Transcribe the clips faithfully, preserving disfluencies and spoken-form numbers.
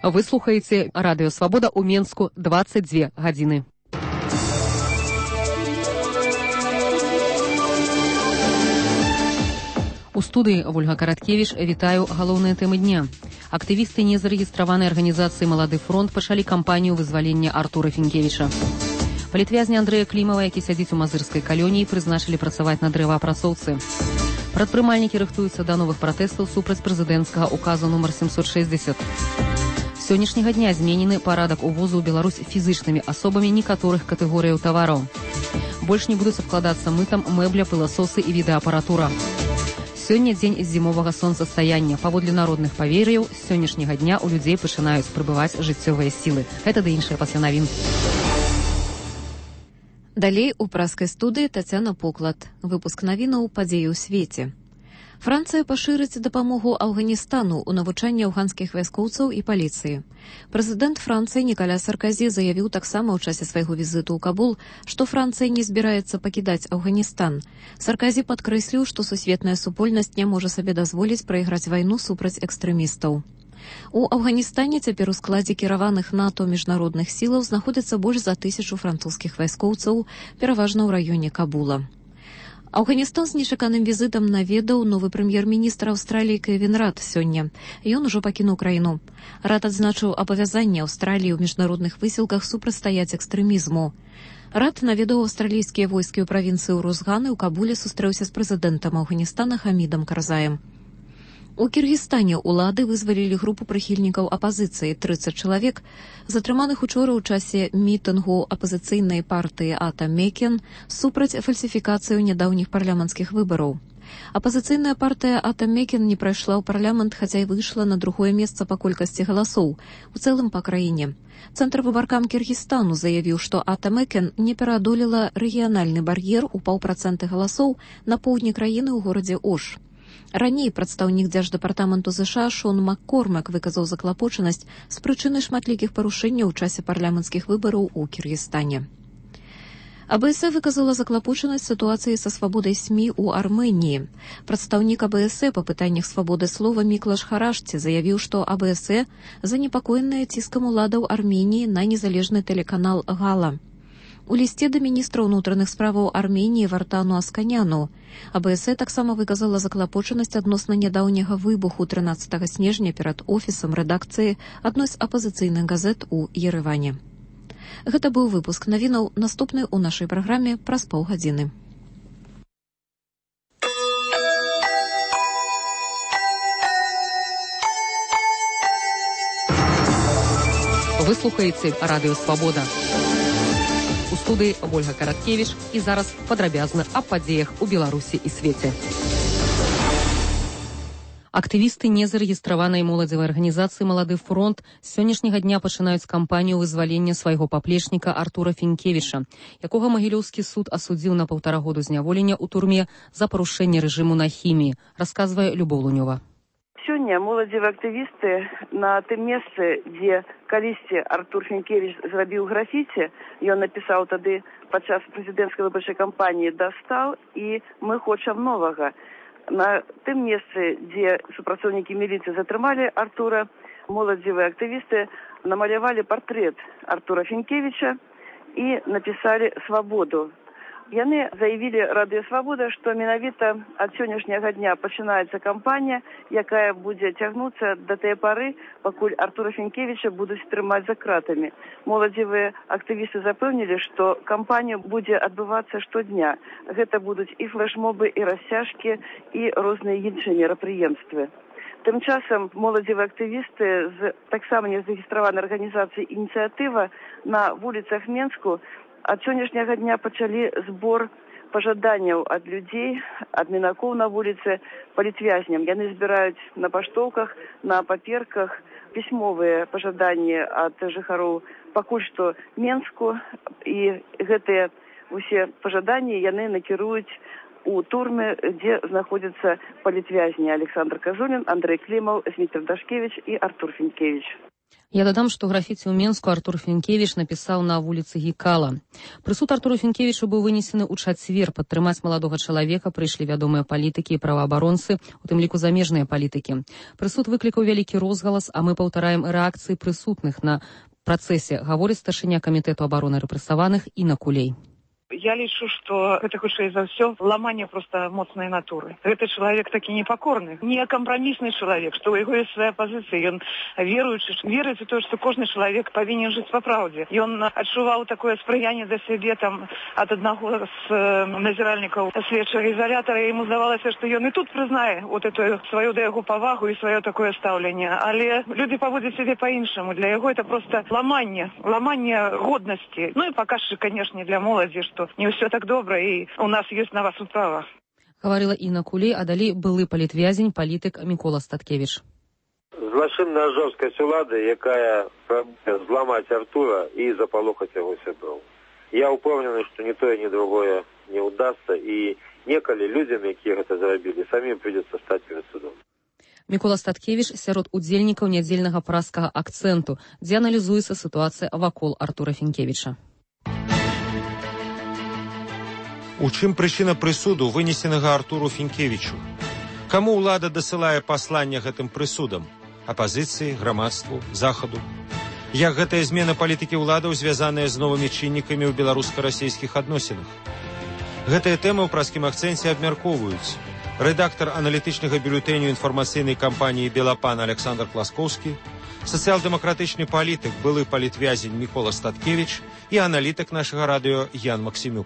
Вы слухаеце радыё Свабода ў Менску дваццаць дзве гадзіны. У студыі Вольга Караткевіч вітаю галоўныя тэмы дня. Актывісты незарэгістраванай арганізацыі «Малады фронт» пачалі кампанію вызвалення Артура Фінкевіча. Палітвязня Андрэя Клімава, які сядзіць у мазырскай калоніі, прызначылі працаваць на дрэваапрацоўцы. Прадпрымальнікі рыхтуюцца да новых пратэстаў супраць прэзідэнцкага указу нумар сямсот шэсцьдзесят. З сённяшняга дня зменены парадак увозу ў Беларусь фізычнымі асобамі некаторых катэгорыяў тавараў. Больш не будуць абкладацца мытам мэбля, пыласосы і відэаапаратура. Сёння дзень зімовага сонцастаяння. Паводле народных павер'яў, з сённяшняга дня ў людзей пачынаюць прыбываць жыццёвыя сілы. Гэта да іншае пасля навін. Далей у праскай студыі Тацяна Поклад. Выпуск навінаў падзеі ў свеце. Францыя пашырыць дапамогу Афганістану ў навучанні афганскіх вайскоўцаў і паліцыі. Прэзідэнт Францыі Нікаля Сарказі заявіў таксама ў часе свайго візіту ў Кабул, што Францыя не збіраецца пакідаць Афганістан. Сарказі падкрэсліў, што сусветная супольнасць не можа сабе дазволіць прайграць вайну супраць экстрэмістаў. У Афганістане цяпер у складзе кіраваных НАТО міжнародных сілаў знаходзіцца больш за тысячу французскіх вайскоўцаў, пераважна ў раёне Кабула. Афганістан з нечаканым візітам наведаў новы прэм'ер-міністр Аўстраліі Кевін Рад сёння. Ён ужо пакінуў краіну. Рад адзначыў абавязанне Аўстраліі ў міжнародных высілках супрацьстаяць экстрэмізму. Рад наведаў аўстралійскія войскі ў правінцыі Урузган і ў Кабуле сустрэўся з прэзідэнтам Афганістана Хамідам Карзаем. У Кіргізстане ўлады вызвалілі групу прыхільнікаў апазіцыі, трыццаць чалавек, затрыманых учора ў часе мітынгу апазіцыйнай партыі Ата-Мекен супраць фальсіфікацыю нядаўніх парламенцкіх выбараў. Апазіцыйная партыя Ата-Мекен не прайшла ў парламент, хаця і выйшла на другое месца па колькасці галасоў, у цэлым па краіне. Цэнтр выбаркам Кіргізстану заявіў, што Ата-Мекен не пераадолела рэгіянальны бар'ер у паўпрацэнты галасоў на поўдні краіны ў горадзе Ош. Раней прадстаўнік дзярждэпартаменту ЗША Шон Маккормак выказаў заклапочанасць з прычыны шматлікіх парушэнняў у часе парламенцкіх выбараў у Кіргізстане. АБС выказала заклапочанасць сітуацыі са свабодай СМІ ў Арменіі. Прадстаўнік АБС па пытаннях свабоды слова Міклаш Харашці заявіў, што АБС занепакоеная ціскам уладаў Арменіі на незалежны тэлеканал «Гала». У лісце да міністра ўнутраных справаў Арменіі Вартану Асканяну АБС таксама выказала заклапочанасць адносна нядаўняга выбуху трынаццатага снежня перад офісам рэдакцыі адной з апазіцыйных газет у Ерэване. Гэта быў выпуск навінаў, наступны ў нашай праграме праз паўгадзіны. Вы слухаеце радыё Свабода. У студыі Вольга Караткевіч і зараз падрабязна аб падзеях у Беларусі і свеце. Актывісты незарэгістраванай моладзевай арганізацыі «Малады фронт» з сённяшняга дня пачынаюць кампанію вызвалення свайго паплечніка Артура Фінкевіча, якога Магілёўскі суд асудзіў на паўтара году зняволення ў турме за парушэнне рэжыму на хіміі, расказвае Любоў Лунёва. Сёння моладзевыя актывісты на тым месцы, дзе калісьці Артур Фінкевіч зрабіў графіці, ён напісаў тады падчас прэзідэнцкай выбарчай кампаніі «Дастаў» і «Мы хочам новага». На тым месцы, дзе супрацоўнікі міліцыі затрымалі Артура, моладзевыя актывісты намалявалі партрэт Артура Фінкевіча і напісалі «Свабоду». Яны заявілі радыё Свабода, што менавіта ад сённяшняга дня пачынаецца кампанія, якая будзе цягнуцца да тае пары, пакуль Артура Фінкевіча будуць трымаць за кратамі. Моладзевыя актывісты запэўнілі, што кампанія будзе адбывацца штодня. Гэта будуць і флэшмобы, і расцяжкі, і розныя іншыя мерапрыемствы. Тым часам моладзевыя актывісты з таксама незарэгістраванай арганізацыі «Ініцыятыва» на вуліцах Менску ад сённяшняга дня пачалі збор пажаданняў ад людзей, ад мінакоў на вуліцы палітвязням. Яны збіраюць на паштоўках, на паперках пісьмовыя пажаданні ад жыхароў пакуль што Менску, і гэтыя усе пажаданні яны накіруюць у турме, дзе знаходзяцца палітвязні Александр Казунін, Андрэй Клімаў, Зміцер Дашкевіч і Артур Фінкевіч. Я дадам, што графіці ў Менску Артур Фінкевіч напісаў на вуліцы Гікала. Прысуд Артуру Фінкевічу быў вынесены ў чацвер. Падтрымаць маладога чалавека прыйшлі вядомыя палітыкі і праваабаронцы, у тым ліку замежныя палітыкі. Прысуд выклікаў вялікі розгалас, а мы паўтараем рэакцыі прысутных на працэсе, гаворыць старшыня камітэту абароны рэпрэсаваных Інна Кулей. Я лічу, што гэта хутчэй за ўсё ламанне проста моцнай натуры. Гэты чалавек такі непакорны, не кампрамісны чалавек, што ў яго ёсць свая пазіцыя. Ён веруючы, верыць у тое, што кожны чалавек павінен жыць па праўдзе. Ён адчуваў такое спрыянне да сябе там ад аднаго з э, назіральнікаў следчага ізалятара, і яму здавалася, што ён і тут прызнае вот эту сваю да яго павагу і сваё такое стаўленне. Але людзі паводзяць сябе па-іншаму. Для яго это проста ламанне, ламанне годнасці. Ну і паказчык, канешне, для моладзі, што не ўсё так добра, і у нас ёсць на вас управа. Гаварыла Інна Кулей, а далей былы палітвязень, палітык Мікола Статкевіч. Злачынная жорсткасць улады, якая прабуе зламаць Артура і запалохаць яго сяброў. Я ўпэўнены, што ні тое, ні другое не ўдасца, і некалі людзям, якія гэта зрабілі, самім прыйдзецца стаць перад судом. Мікола Статкевіч сярод удзельнікаў нядзельнага празкага акцэнту, дзе аналізуецца сітуацыя вакол Артура Фінкевіча. У чым прычына прысуду, вынесенага Артуру Фінкевічу? Каму ўлада дасылае пасланне гэтым прысудам? Апазіцыі, грамадству, захаду? Як гэтая змена палітыкі ўладаў звязаная з новымі чыннікамі ў беларуска-расійскіх адносінах? Гэтыя тэмы ў празкім акцэнце абмяркоўваюць рэдактар аналітычнага бюлетэню інфармацыйнай кампаніі «Белапан» Александр Пласкоўскі, сацыял-дэмакратычны палітык, былы палітвязень Мікола Статкевіч і аналітык нашага радыё Ян Максімюк.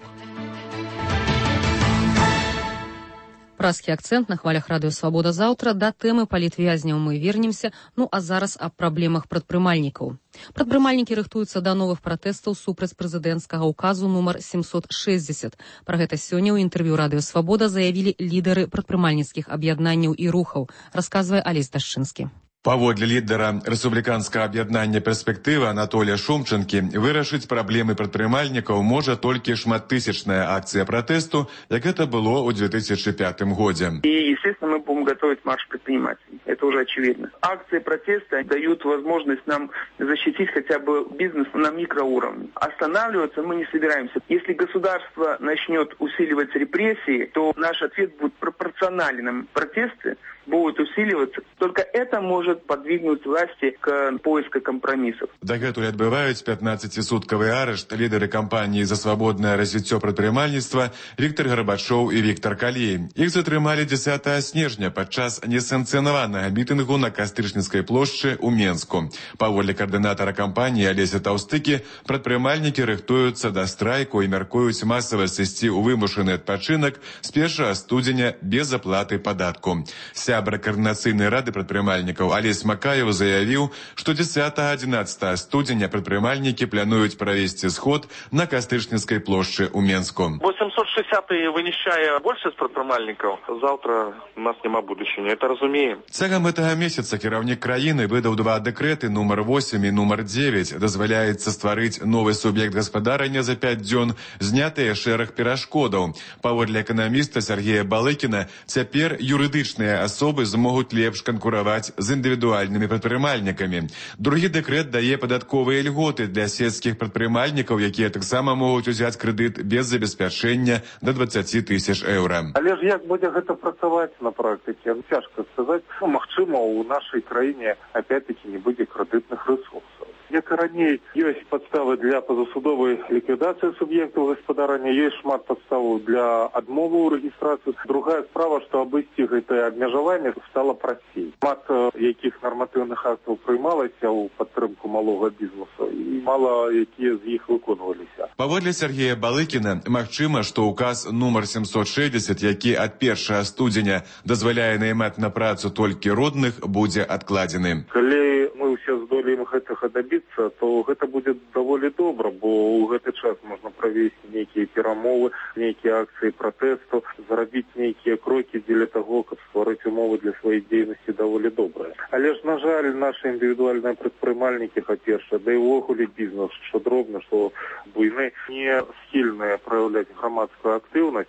Празкі акцэнт на хвалях радыё «Свабода» заўтра. Да тэмы палітвязняў мы вернемся, ну а зараз аб праблемах прадпрымальнікаў. Прадпрымальнікі рыхтуюцца да новых пратэстаў супраць прэзідэнцкага ўказу нумар семьсот шестьдесят. Пра гэта сёння ў інтэрв'ю радыё «Свабода» заявілі лідары прадпрымальніцкіх аб'яднанняў і рухаў, расказвае Алесь Дашчынскі. Паводле лідара рэспубліканскага аб'яднання «Перспектыва» Анатолія Шумчанкі, вырашыць праблемы прадпрымальнікаў можа толькі шматтысячная акцыя пратэсту, як это было ў две тысячи пятым годзе. И, естественно, мы будем готовить марш предпринимателей. Это уже очевидно. Акции протеста дают возможность нам защитить хотя бы бизнес на микроуровне. Останавливаться мы не собираемся. Если государство начнет усиливать репрессии, то наш ответ будет пропорциональным. Протесты будут усиливаться. Только это может подвигнуть власти к поиску компромиссов. Дагэтуль адбываюць пятнаццацісуткавы арышт лідары кампаніі «За свабоднае развіццё прадпрымальніцтва» Віктор Гарбачоў і Віктор Калей. Іх затрымалі дзесятага снежня падчас несанкцыянаванага мітынгу на Кастрычніцкай плошчы ў Менску. Паводле каардынатара кампаніі Алеся Таўстыкі, прадпрымальнікі рыхтуюцца да страйку і мяркуюць масава сысці ў вымушаны адпачынак з першага студзеня без аплаты падатку. Сябра координацыйнай рады прадпрымальнікаў Алесь Макаев заявіў, што дзесятага-адзінаццатага студзеня прадпрымальнікі плануюць правесці сход на Кастрычніцкай плошчы ў Менску. восемьсот шестьдесят вынішчае большасць прадпрымальнікаў. Заўтра у нас няма будучыні, это разумеем. Цягам гэтага месяца кіраўнік краіны выдаў два дэкрэты нумар восемь і нумар девять. Дазваляецца стварыць новы суб'ект гаспадарання за пять дзён, знятыя шэраг перашкодаў. Паводле эканаміста Сергея Балыкіна, цяпер юрыдычныя асобы змогуць лепш канкураваць з індывідуальнымі прадпрымальнікамі. Другі дэкрэт дае падатковыя льготы для сельскіх прадпрымальнікаў, якія таксама могуць узяць крэдыт без забеспячэння да двадцати тысяч еўра. Але ж як будзе гэта працаваць на практыке? Цяжка сказаць. Ну, магчыма, у нашай краіне опять-таки не будзе крэдытных рэсурсаў. Як і раней, ёсць падставы для пазасудовай ліквідацыі суб'ектаў гаспадарання, ёсць шмат падставаў для адмовы ў рэгістрацыі. Другая справа, што абысці гэтае абмежаванне стала прасцей. Шмат якіх нарматыўных актаў прыймалася ў падтрымку малога бізнесу, і мала якія з іх выконваліся. Паводле Сергея Балыкіна, магчыма, што ўказ нумар семьсот шестьдесят, які ад першага студзеня дазваляе наймаць на працу толькі родных, будзе адкладзены. Калі мы ўсе здолеем гэтага дабіцца, то гэта будзе даволі добра, бо ў гэты час можна правесці нейкія перамовы, нейкія акцыі пратэсту, зрабіць нейкія крокі дзеля таго, каб стварыць умовы для сваёй дзейнасці даволі добрыя. Але ж, на жаль, нашы індывідуальныя прадпрымальнікі, па-першае, да і ўвогуле бізнес, што дробны, што буйны, не схільныя праяўляць грамадскую актыўнасць.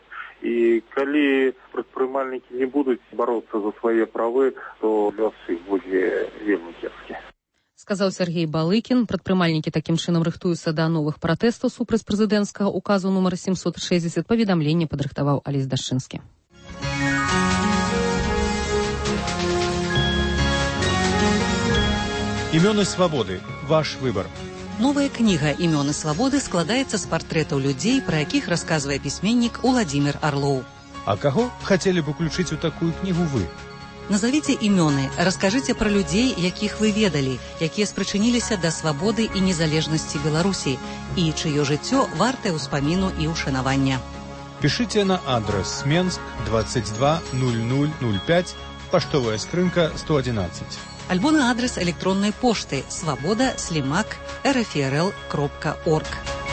І калі прадпрымальнікі не будуць бароцца за свае правы, то лёс іх будзе вельмі кепскі. сказаў Сергей Балыкін. Прадпрымальнікі такім чынам рыхтуюцца да новых пратэстаў супраць прэзідэнцкага указу нумар семьсот шестьдесят. Паведамленне падрыхтаваў Алесь Дашчынскі. Імёны свабоды. Ваш выбор. Новая кніга «Імёны свабоды» складаецца з партрэтаў людзей, пра якіх расказвае пісьменнік Уладзімір Арлоў. А каго хацелі б уключыць у такую кнігу вы? Назавіце імёны, раскажыце пра людзей, якіх вы ведалі, якія спрычыніліся да свабоды і незалежнасці Беларусі, і чыё жыццё вартае ўспаміну і ўшанавання. Пішыце на адрес Менск двадцать два ноль ноль ноль пять, паштовая скрынка сто одиннадцать. Альбо на адрес электроннай пошты свабода слімак эр эф эр эл кропка орг.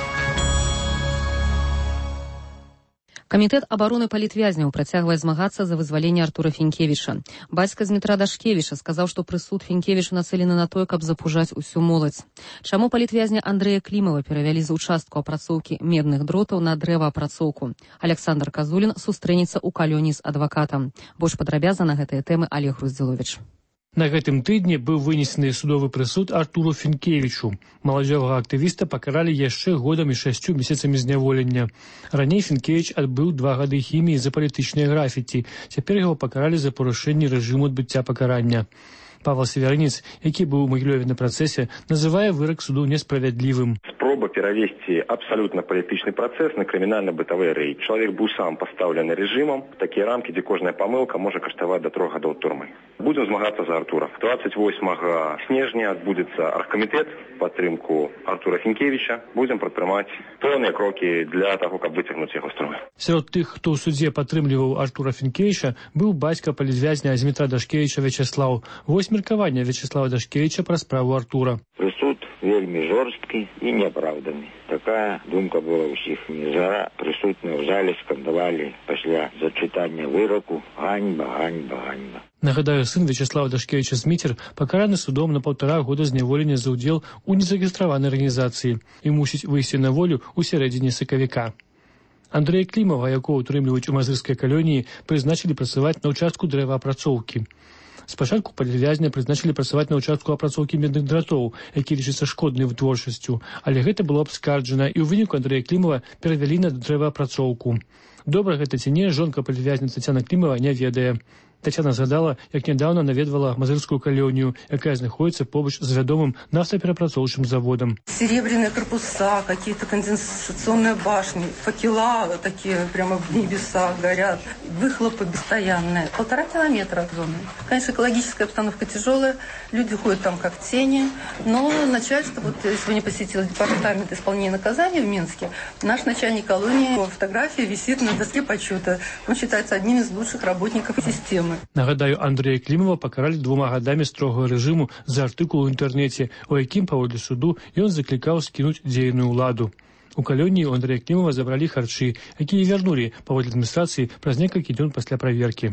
Камітэт абароны палітвязняў працягвае змагацца за вызваленне Артура Фінкевіча. Бацька Змітра Дашкевіча сказаў, што прысуд Фінкевіча нацэлены на тое, каб запужаць усю моладзь. Чаму палітвязня Андрэя Клімава перавялі з участку апрацоўкі медных дротаў на дрэваапрацоўку? Александр Казулін сустрэнецца ў калёні з адвакатам. Больш падрабязна на гэтыя тэмы Олег Груздзіловіч. На гэтым тыдні быў вынесены судовы прысуд Артуру Фінкевічу. Маладзёвага актывіста пакаралі яшчэ годам і шасцю месяцамі зняволення. Раней Фінкевіч адбыў два гады хіміі за палітычныя графіці. Цяпер яго пакаралі за парушэнне рэжыму адбыцця пакарання. Павел Северинец, які быў у Магілёве на працэсе, называе вырак суду несправядлівым. Спроба перавесці абсалютна палітычны працэс на крымінальна-бытавы рэйд. Чалавек быў сам пастаўлены рэжымам, такія рамкі, дзе кожная памылка можа каштаваць да трох гадоў турмы. Будзем змагацца за Артура. двадцать восьмага снежня адбудзецца аргкамітэт падтрымку Артура Фінкевіча. Будзем прадпрымаць пэўныя крокі для таго, каб выцягнуць яго з турмы. Сярод тых, хто ў судзе падтрымліваў Артура Фінкевіча, быў бацька палітвязня Змітра Дашкевіча Вячеслаў. Вось меркаванне Вячеслава Дашкевіча пра справу Артура. Прысуд вельмі жорсткі і неапраўданы. Такая думка была ўсіх. Незара прысутныя ў зале скандавалі пасля зачытання выраку ганьба, ганьба, ганьба. Нагадаю, сын Вячеслава Дашкевіча Зміцер пакараны судом на паўтара года зняволення за ўдзел у незарэгістраванай арганізацыі і мусіць выйсці на волю ў сярэдзіне сакавіка. Андрэя Клімава, якого утрымліваюць у мазырскай калоніі, прызначылі працаваць на ўчастку дрэваапрацоўкі. Спачатку палітвязня прызначылі працаваць на ўчастку апрацоўкі медных дратоў, які лічыцца шкоднай вытворчасцю, але гэта было абскарджана, і ў выніку Андрэя Клімава перавялі на дрэваапрацоўку. Добра гэта ці не, жонка палітвязня Тацяна Клімава не ведае. Тацяна згадала, як нядаўна наведвала мазырскую калонію, якая знаходіцца побач з вядомым нафтаперапрацоўчым заводам. Серебряные корпуса, какие-то конденсационные башни, факела такие прямо в небесах горят, выхлопы постоянные. Полтора километра от зоны. Конечно, экологическая обстановка тяжелая, люди ходят там как тени, но начальство, вот сегодня посетил департамент исполнения наказаний в Минске, наш начальник колонии, фотография висит на доске почета. Он считается одним из лучших работников системы. Нагадаю, Андрэя Клімава пакаралі двума гадамі строгага рэжыму за артыкул у інтэрнэце, у якім, паводле суду, ён заклікаў скінуць дзейную ўладу. У калоніі у Андрэя Клімава забралі харчы, якія вярнулі, паводле адміністрацыі, праз некалькі дзён пасля праверкі.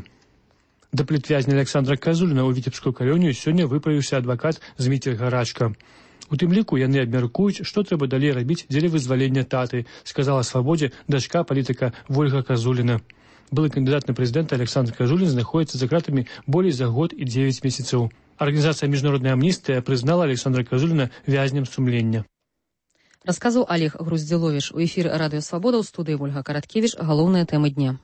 Да палітвязня Александра Казуліна ў віцебскую калонію сёння выправіўся адвакат Зміцер Гарачка. У тым ліку яны абмяркуюць, што трэба далей рабіць дзеля вызвалення таты, сказала свабодзе дачка палітыка Вольга Казуліна. Былы кандыдат на прэзідэнта Александр Казулін знаходіцца за кратамі болей за год і дзевяць месяцаў. Арганізацыя «Міжнародная амністыя» прызнала Александра Казуліна вязнем сумлення. Расказаў Олег Груздзіловіч. У эфіры Радыё Свабода, ў студыі Вольга Караткевіч. Галоўныя тэмы дня.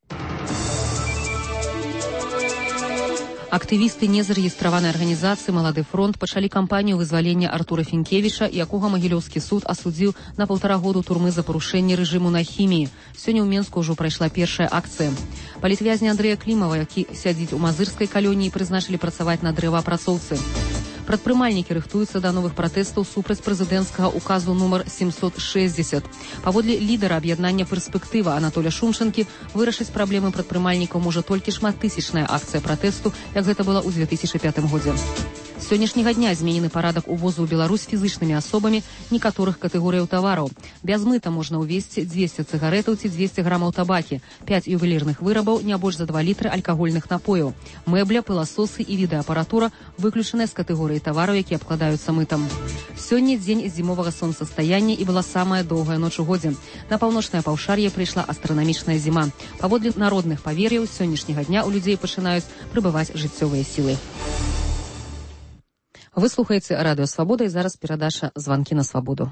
Актывісты незарэгістраванай арганізацыі «Малады фронт» пачалі кампанію вызвалення Артура Фінкевіча, якога Магілёўскі суд асудзіў на паўтара году турмы за парушэнне рэжыму на хіміі. Сёння ў Менску ўжо прайшла першая акцыя. Палітвязня Андрэя Клімава, які сядзіць у мазырскай калоніі, прызначылі працаваць на дрэваапрацоўцы. Прадпрымальнікі рыхтуюцца да новых пратэстаў супраць прэзідэнцкага указу нумар семьсот шестьдесят. Паводле лідара аб'яднання «Перспектыва» Анатоля Шумчанкі, вырашыць праблемы прадпрымальнікаў можа толькі шматтысячная акцыя пратэсту, як гэта было ў две тысячи пятым годзе. З сённяшняга дня зменены парадак увозу ў Беларусь фізычнымі асобамі некаторых катэгорыяў тавараў. Без мыта можна ўвезці дзвесце цыгарэтаў ці дзвесце грамаў табакі, пяць ювелірных вырабаў, не больш за два літры алкагольных напояў. Мэбля, пыласосы і відэаапаратура выключаныя з катэгорыі тавараў, які абкладаюцца мытам. Сёння дзень зімовага сонцастаяння і была самая доўгая ноч у годзе. На паўночнае паўшар'е прыйшла астранамічная зіма. Паводле народных павер'яў, з сённяшняга дня ў людзей пачынаюць прыбываць жыццёвыя сілы. Вы слухаеце радыё Свабода, і зараз перадача «Званкі на свабоду».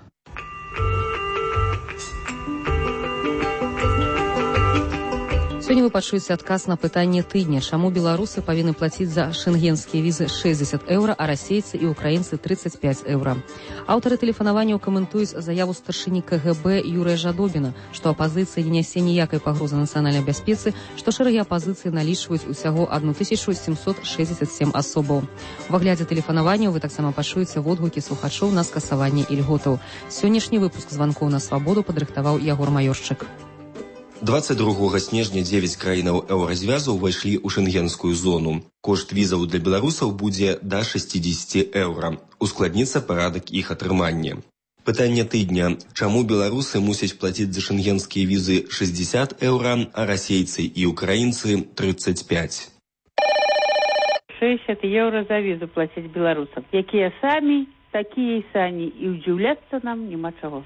Сёння вы пачуеце адказ на пытанне тыдня, чаму беларусы павінны плаціць за шэнгенскія візы шэсцьдзесят еўра, а расейцы і украінцы тридцать пять еўра. Аўтары тэлефанаванняў каментуюць заяву старшыні ка гэ бэ Юрыя Жадобіна, што апазіцыя не нясе ніякай пагрозы нацыянальнай бяспецы, што шэрагі апазіцыі налічваюць усяго тысячу сямсот шэсцьдзесят сем асобаў. У аглядзе тэлефанаванняў вы таксама пачуеце водгукі слухачоў на скасаванне ільготаў. Сённяшні выпуск званкоў на свабоду падрыхтаваў Ягор Маёршчык. двадцать другога снежня дзевяць краінаў еўразвязу ўвайшлі ў шэнгенскую зону. Кошт візаў для беларусаў будзе да шэсцьдзесят еўра. Ускладніцца парадак іх атрымання. Пытанне тыдня. Чаму беларусы мусяць плаціць за шэнгенскія візы шэсцьдесят еўра, а расейцы і украінцы тридцать пять? шэсцьдесят еўра за візу плаціць беларусам. Якія самі, такія і самі. І ўдзіўляцца нам няма чаго.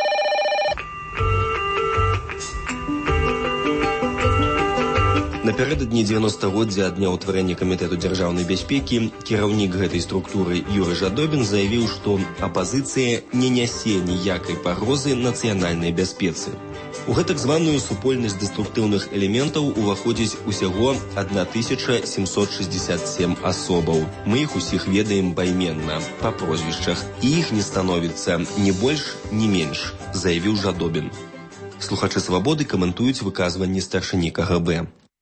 Напярэдадні дзевяностагоддзя ад дня ўтварэння камітэту дзяржаўнай бяспекі кіраўнік гэтай структуры Юрый Жадобін заявіў, што апазіцыя не нясе ніякай пагрозы нацыянальнай бяспецы. У гэтак званую супольнасць дэструктыўных элементаў уваходзіць усяго тысяча семьсот шестьдесят семь асобаў. Мы іх усіх ведаем пайменна, па прозвішчах, і іх не становіцца ні больш, ні менш, заявіў Жадобін. Слухачы «Свабоды» каментуюць выказванні старшыні ка гэ бэ.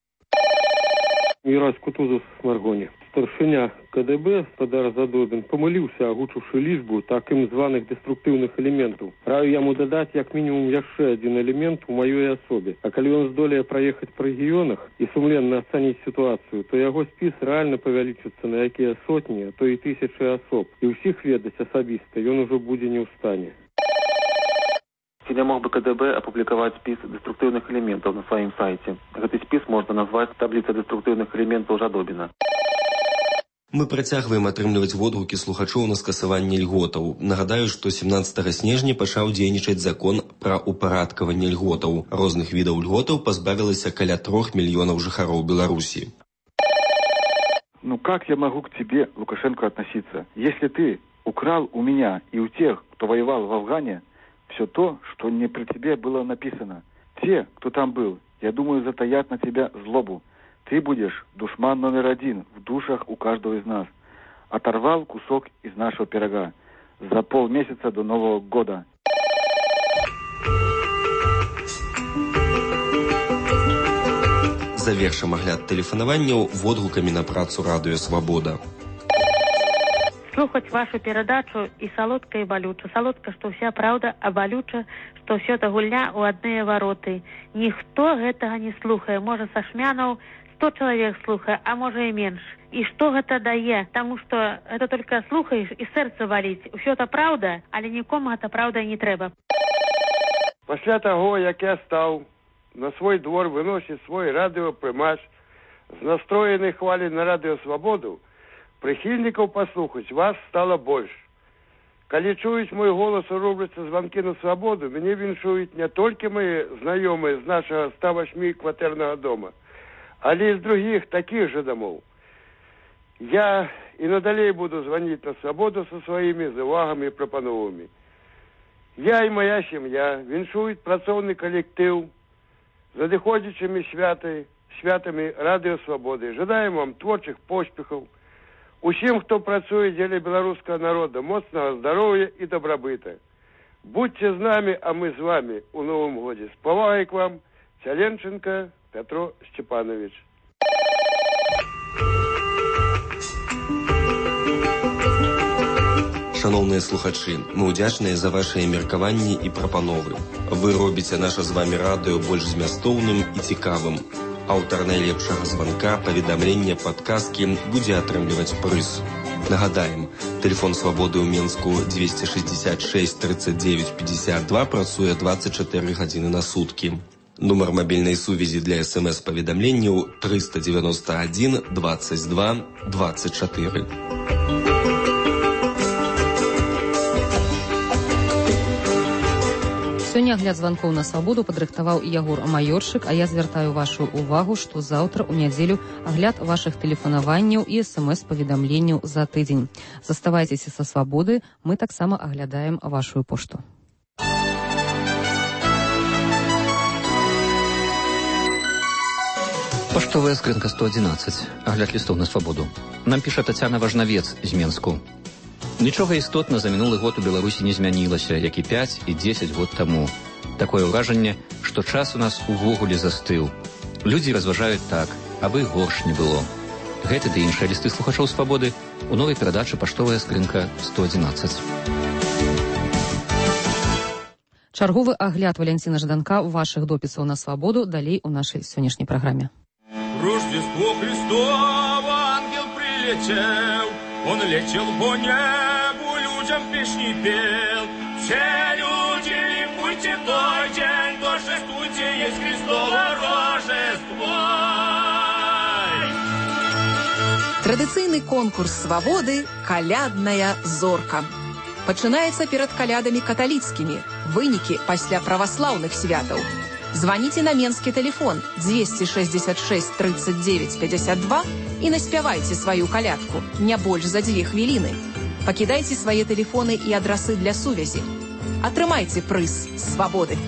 Мирас Кутузов с Маргони. Старшыня ка дэ бэ Спадар Задобін помиліўся, агучыўшы лічбу таким званых деструктыўных элементаў. Раю яму дадаць як мінімум яшчэ адзін элемент у маёй асобе. А калі ён здолее праехаць па рэгіёнах і сумленна ацаніць сітуацыю, то яго спіс рэальна павялічыцца на якія сотні, а то і тысячы асоб. І ўсіх ведаць асабіста ён ужо будзе не ў стане. Сегодня мог бы ка дэ бэ опубликовать спис деструктивных элементов на своем сайте. Этот спис можно назвать таблицей деструктивных элементов Жадобина. Мы працягваем атрымліваць водгукі слухачоў на скасаванне льготаў. Нагадаю, што семнадцатага снежня пачаў дзейнічаць закон пра упарадкаванне льготаў. Розных відаў льготаў пазбавілася каля трох мільёнаў жыхароў Беларусі. Ну как я могу к тебе, Лукашенко, относиться? Если ты украл у меня и у тех, кто воевал в Афгане, все то, что не при тебе было написано. Те, кто там был, я думаю, затаят на тебя злобу. Ты будешь душман номер один в душах у каждого из нас. Оторвал кусок из нашего пирога за полмесяца до Нового года. Завершым агляд тэлефанаванняў водгукамі на працу радыё «Свабода». Слухаць вашу перадачу і салодка, і балюча. Салодка, што ўся праўда, а балюча, што ўсё та гульня ў адныя вароты. Ніхто гэтага не слухае. Можа, са шмянаў сто чалавек слухае, а можа і менш. І што гэта дае? Таму што гэта толькі слухаеш і сэрца валіць. Усё та праўда, але нікому гэта праўда не трэба. Пасля таго, як я стаў на свой двор выносіць свой радыёпрымач з настроенай хвалі на радыё «Свабоду», прыхільнікаў паслухаць вас стала больш. Калі чуюць мой голас і робляцца званкі на свабоду, мяне віншуюць не толькі мои знаёмыя з нашага ста восьмі кватэрнага дома, але і з другіх такіх жа домоў. Я і надалей буду званіць на свабоду са сваімі заўвагамі і прапановамі. Я і моя сям'я віншуюць працоўны калектыў з надыходзячымі святы, святамі радыё «Свабоды». Жадаем вам творчых поспехаў. Усім, хто працуе дзеля беларускага народа, моцнага здароўя і дабрабыта. Будьце з намі, а мы з вами у новым годзе. З павагай к вам, Цяленченко Пятро Степанович. Шановныя слухачы, мы ўдзячныя за вашыя меркаванні і прапановы. Вы робіце наша з вами радыё больш змястоўным і цікавым. Аўтар найлепшага званка, паведамлення, падказкі будзе атрымліваць прыз. Нагадаем, тэлефон «Свабоды» ў Менску двести шестьдесят шесть тридцать девять пятьдесят два працуе двадцать четыре гадзіны на суткі. Нумар мабільнай сувязі для эс эм эс-паведамленняў триста девяносто один двадцать два двадцать четыре. Сёння агляд званкоў на свабоду падрыхтаваў Ягор Маёршык, а я звяртаю вашу увагу, што заўтра ў нядзелю агляд вашых тэлефанаванняў і эс-эм-эс-паведамленняў за тыдзень. Заставайцеся са свабоды, мы таксама аглядаем вашу пошту. Паштовая скрынка сто адзінаццаць. Агляд лістоў на свабоду. Нам піша Тацяна Важнавец з Менску. Нічога істотна за мінулы год у Беларусі не змянілася, як і пяць і дзесяць год таму. Такое ўражанне, што час у нас увогуле застыў. Людзі разважаюць так, абы горш не было. Гэты ды іншыя лісты слухачоў свабоды у новай перадачы «Паштовая скрынка сто адзінаццаць». Чарговы агляд Валянціна Жданка вашых допісаў на свабоду далей у нашай сённяшняй праграме. Рождество Христово, ангел прилетел, он летел по небу, людям песни пел. Все люди, ликуйте той день, торжествуйте, есть Христово Рождество. Традыцыйны конкурс свабоды «Калядная зорка». Пачынаецца перад калядамі каталіцкімі, вынікі пасля праваслаўных святаў. Званіце на менскі тэлефон двести шестьдесят шесть тридцать девять пятьдесят два і наспявайце сваю калядку, не больш за дзве хвіліны. Пакідайце свае тэлефоны і адрасы для сувязі. Атрымайце прыз свабоды.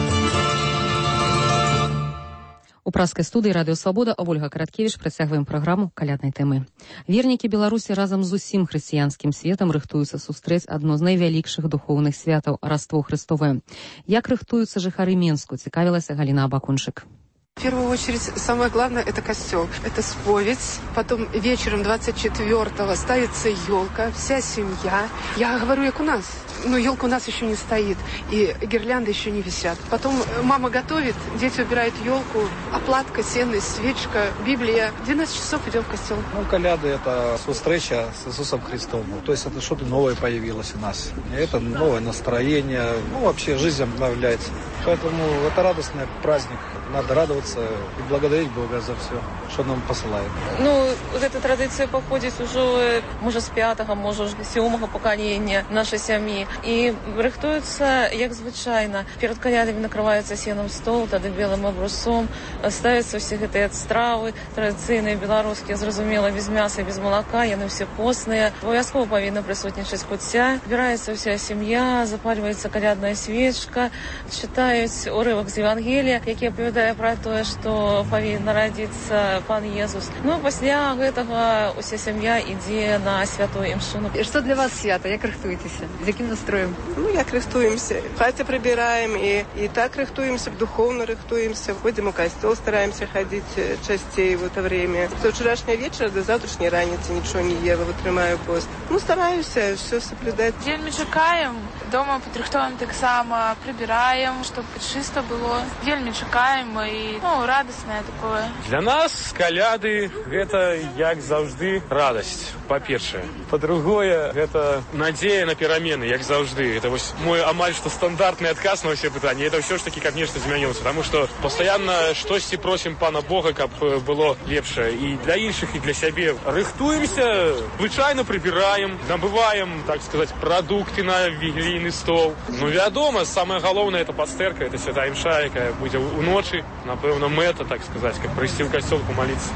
У праскай студыі радыё «Свабода» Ольга Караткевіч працягваем праграму каляднай тэмы. Вернікі Беларусі разам з усім хрысціянскім светам рыхтуюцца сустрэць адно з найвялікшых духоўных святаў – Раство Христовае. Як рыхтуюцца жыхары Менску, цікавілася Галіна Абакунчык. В первую очередь, самое главное – это костел. Это споведь. Потом вечером двадцать четвёртого ставится елка, вся семья. Я говорю, как у нас. Но елка у нас еще не стоит. И гирлянды еще не висят. Потом мама готовит, дети убирают елку. Оплатка, сенность, свечка, Библия. В двенадцать часов идем в костел. Ну, коляды – это встреча с Иисусом Христом. То есть это что-то новое появилось у нас. Это новое настроение. Ну, вообще жизнь обновляется. Поэтому это радостный праздник. Надо радоваться и благодарить Бога за все, что нам посылает. Ну, вот эта традиция походит уже, может, с пятого, может, с сьомого поколения нашей семьи. И рыхтуются, як звычайно. Перед колядами накрывается сеном стол, тогда белым обрусом. Ставятся все эти стравы традиционные, белорусские, зразумело, без мяса, без молока, яны все постные. Обовязково повинна присутничать кутя. Убирается вся семья, запаливается колядная свечка, читают урывок з Евангелия, які оповідає про то, что повинен народиться Пан Иисус. Ну, после этого вся семья идет на святую имшину. И что для вас свято? Як рыхтуетесь? З яким настроем? Ну, як рыхтуемся. В хаті прибираем, и, и так рыхтуемся, духовно рыхтуемся. Ходим в костел, стараемся ходить частей в это время. С вчерашнего вечера до завтрашней раницы ничего не ела, вытримаю пост. Ну, стараюсь все соблюдать. Вельми чекаем. Дома підрихтуємо так само, прибираємо, щоб чисто було. Вельми чекаємо і, ну, радісне таке. Для нас коляды – это, як завжди, радость, по-перше. По-другое, это надея на перемены, як завжди. Это вот мой амаль что стандартный отказ на все питания. Это все ж таки, как нечто изменилось. Потому что постоянно штось просим Пана Бога, как было лепше. И для інших, и для себе. Рыхтуемся, звычайно прибираем, набываем, так сказать, продукты на вігілійны стол. Ну, вядома, самое головное – это пастерка, это святая имша, якая будзе у ночи. Напэўна, мэта, так сказать, как прийти в костел помолиться.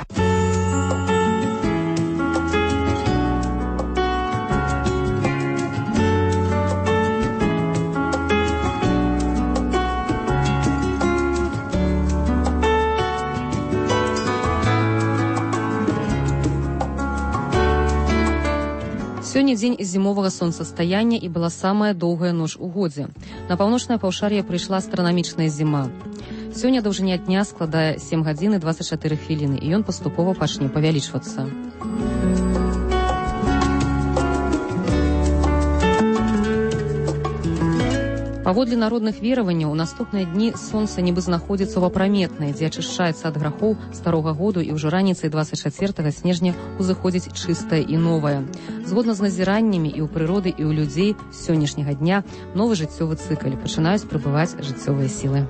Сёння дзень зімовага сонцастаяння і была самая доўгая ноч у годзе. На паўночнае паўшар'е прыйшла астранамічная зіма. Сёння даўжыня дня складае сем гадзін і дваццаць чатыры хвіліны, і ён паступова пачне павялічвацца. Паводле народных вераванняў, у наступныя дні сонца нібы знаходзіцца ў апраметнай, дзе ачышчаецца ад грахоў старога году, і ўжо раніцай дваццаць чацвёртага снежня узыходзіць чыстае і новае. Згодна з назіраннямі і ў прыроды, і ў людзей з сённяшняга дня новы жыццёвы цыкл, пачынаюць прыбываць жыццёвыя сілы.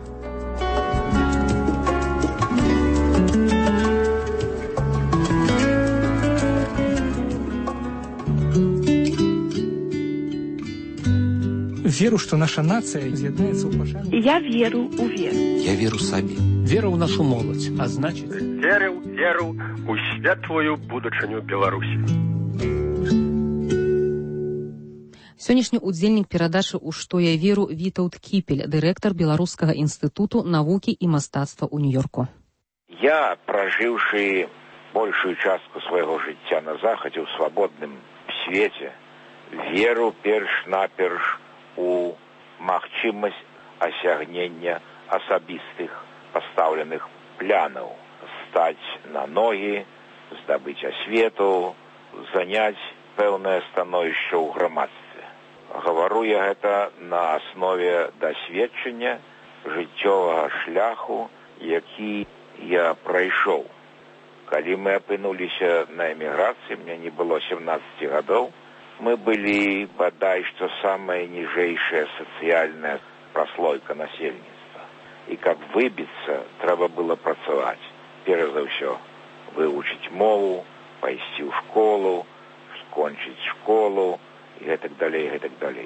веру, што наша нацыя з'яднаецца ў пашане. Я веру ў веру. Я веру сабе. Вера ў нашу моладзь, а значыць... Веру, веру ў светлую будучыню Беларусі. Сённяшні удзельнік перадачы «У што я веру» Вітаўт Кіпель, дырэктар Беларускага інстытуту навукі і мастацтва ў Нью-Йорку. Я, пражыўшы большую частку свайго жыцця на захадзе ў свабодным свеце, веру перш-наперш у магчымасць асягнення асабістых пастаўленых планаў, стаць на ногі, здабыць асвету, заняць пэўнае становішча ў грамадстве. Гавару я гэта на аснове дасведчання жыццёвага шляху, які я прайшоў. Калі мы апынуліся на эміграцыі, мне не было сямнаццаці гадоў, мы былі, бадай, што самая ніжэйшая сацыяльная праслойка насельніцтва. І каб выбіцца, трэба было працаваць. Перш за ўсё, вывучыць мову, пайсці ў школу, скончыць школу, і гэтак далей, гэтак далей.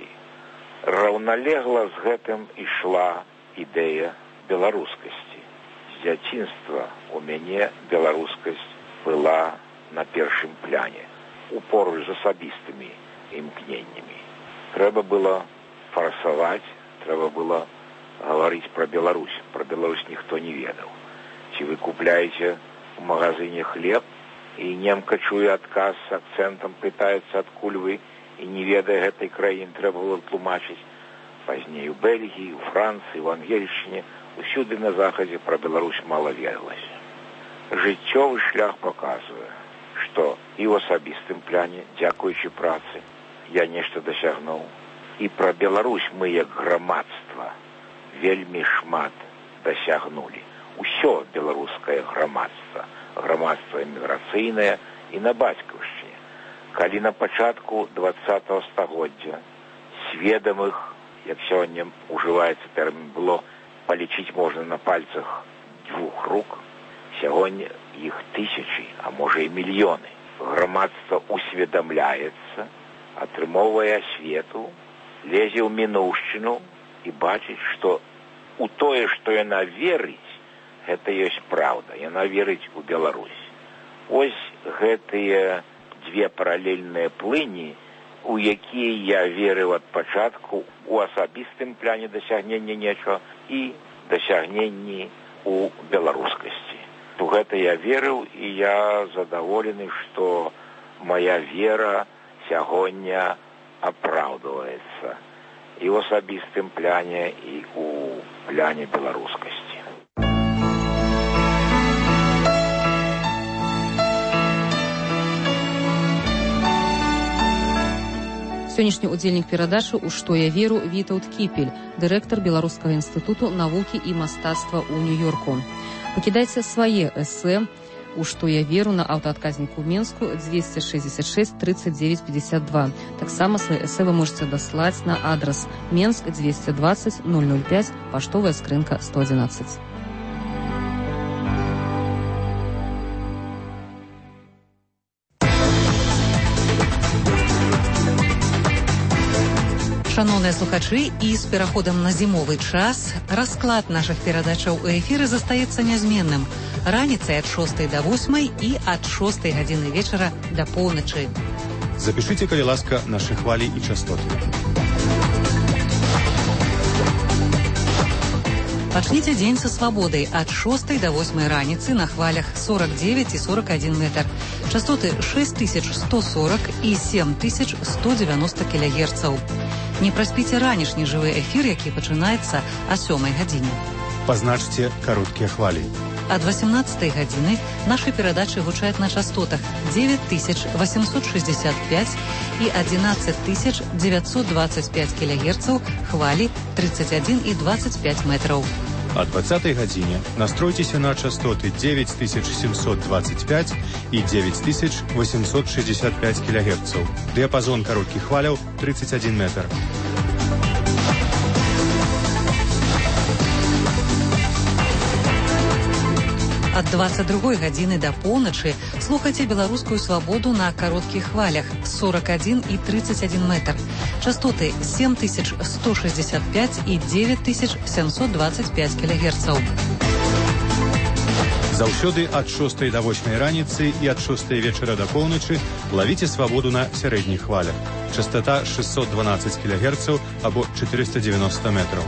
Раўналегла з гэтым ішла ідэя беларускасці. З дзяцінства у мяне беларускасць была на першым пляне, упоруч з асабістымі імкненнямі. Трэба было фарсаваць, трэба было гаварыць пра Беларусь. Пра Беларусь ніхто не ведаў. Ці вы купляеце ў магазине хлеб, і немка чуе адказ з акцэнтам, пытаецца, адкуль вы, і не ведае гэтай краіны, трэба было тлумачыць. Пазней у Бельгіі, у Францыі, у Ангельшчыне, усюды на захадзе пра Беларусь мала ведалася. Жыццёвы шлях паказвае, што і ў асабістым пляне, дзякуючы працы, я нешта дасягнуў. І пра Беларусь мы, як грамадства, вельмі шмат дасягнулі. Усё беларускае грамадства, грамадства эміграцыйнае і на бацькаўшчыне. Калі на пачатку двадцатага стагоддзя сведамых, як сёння ужываецца тэрмін, было палічыць можна на пальцах двух рук, сягоння іх тысячы, а можа і мільёны. Грамадства усведамляецца, атрымоўвае асвету, лезе ў мінуўшчыну і бачыць, што у тое, што яна верыць, гэта ёсць праўда. Яна верыць у Беларусь. Ось гэтыя дзве паралельныя плыні, у якія я верыў ад пачатку у асабістым пляне дасягнення нечага і дасягненні у беларускасці. У гэта я верыў, і я задаволены, што моя вера сягоння апраўдваецца і ў асабістым пляне, і ў пляне беларускасці. Сённяшні удзельнік перадачы «У што я веру» Вітаўт Кіпель, дырэктар Беларускага інстытуту навукі і мастацтва ў Нью-Йорку. Пакідайце свае эсэ «У што я веру» на аўтаадказніку ў Менску двести шестьдесят шесть тридцать девять пятьдесят два. Таксама свае эсэ вы можете даслаць на адрес Менск двести двадцать ноль ноль пять, паштовая скрынка сто одиннадцать. Шановныя слухачы, і з пераходам на зімовы час расклад нашых перадачаў у эфіры застаецца нязменным. Раніцай ад шостай да восьмай і ад шостай гадзіны вечара да поўначы. Запішыце, калі ласка, нашы хвалі і частоты. Пачніце дзень са свабодай ад шостай да восьмай раніцы на хвалях сорок девять і сорок один метр. Частоты шесть тысяч сто сорок і семь тысяч сто девяносто кілогерцаў. Не праспіце ранішні жывы эфір, які пачынаецца о сёмай гадзіне. Пазначце кароткія хвалі. Ад восемнадцатай гадзіны нашы перадачы гучаць на частотах девять тысяч восемьсот шестьдесят пять і одиннадцать тысяч девятьсот двадцать пять кілогерцаў, хвалі тридцать один і двадцать пять метраў. О двадцатай гадзіне настройцеся на частоты девять тысяч семьсот двадцать пять и девять тысяч восемьсот шестьдесят пять килогерцев. Диапазон коротких хваляў тридцать один метр. Ад двадцать другой гадзіны да поўначы слухайце беларускую свабоду на кароткіх хвалях сорок один и тридцать один метр. Частоты семь тысяч сто шестьдесят пять и девять тысяч семьсот двадцать пять килогерцаў. Заўсёды ад шостай да восьмай раніцы і ад шостай вечара да поўначы лавіце свабоду на сярэдніх хвалях. Частота шестьсот двенадцать килогерцаў або четыреста девяносто метров.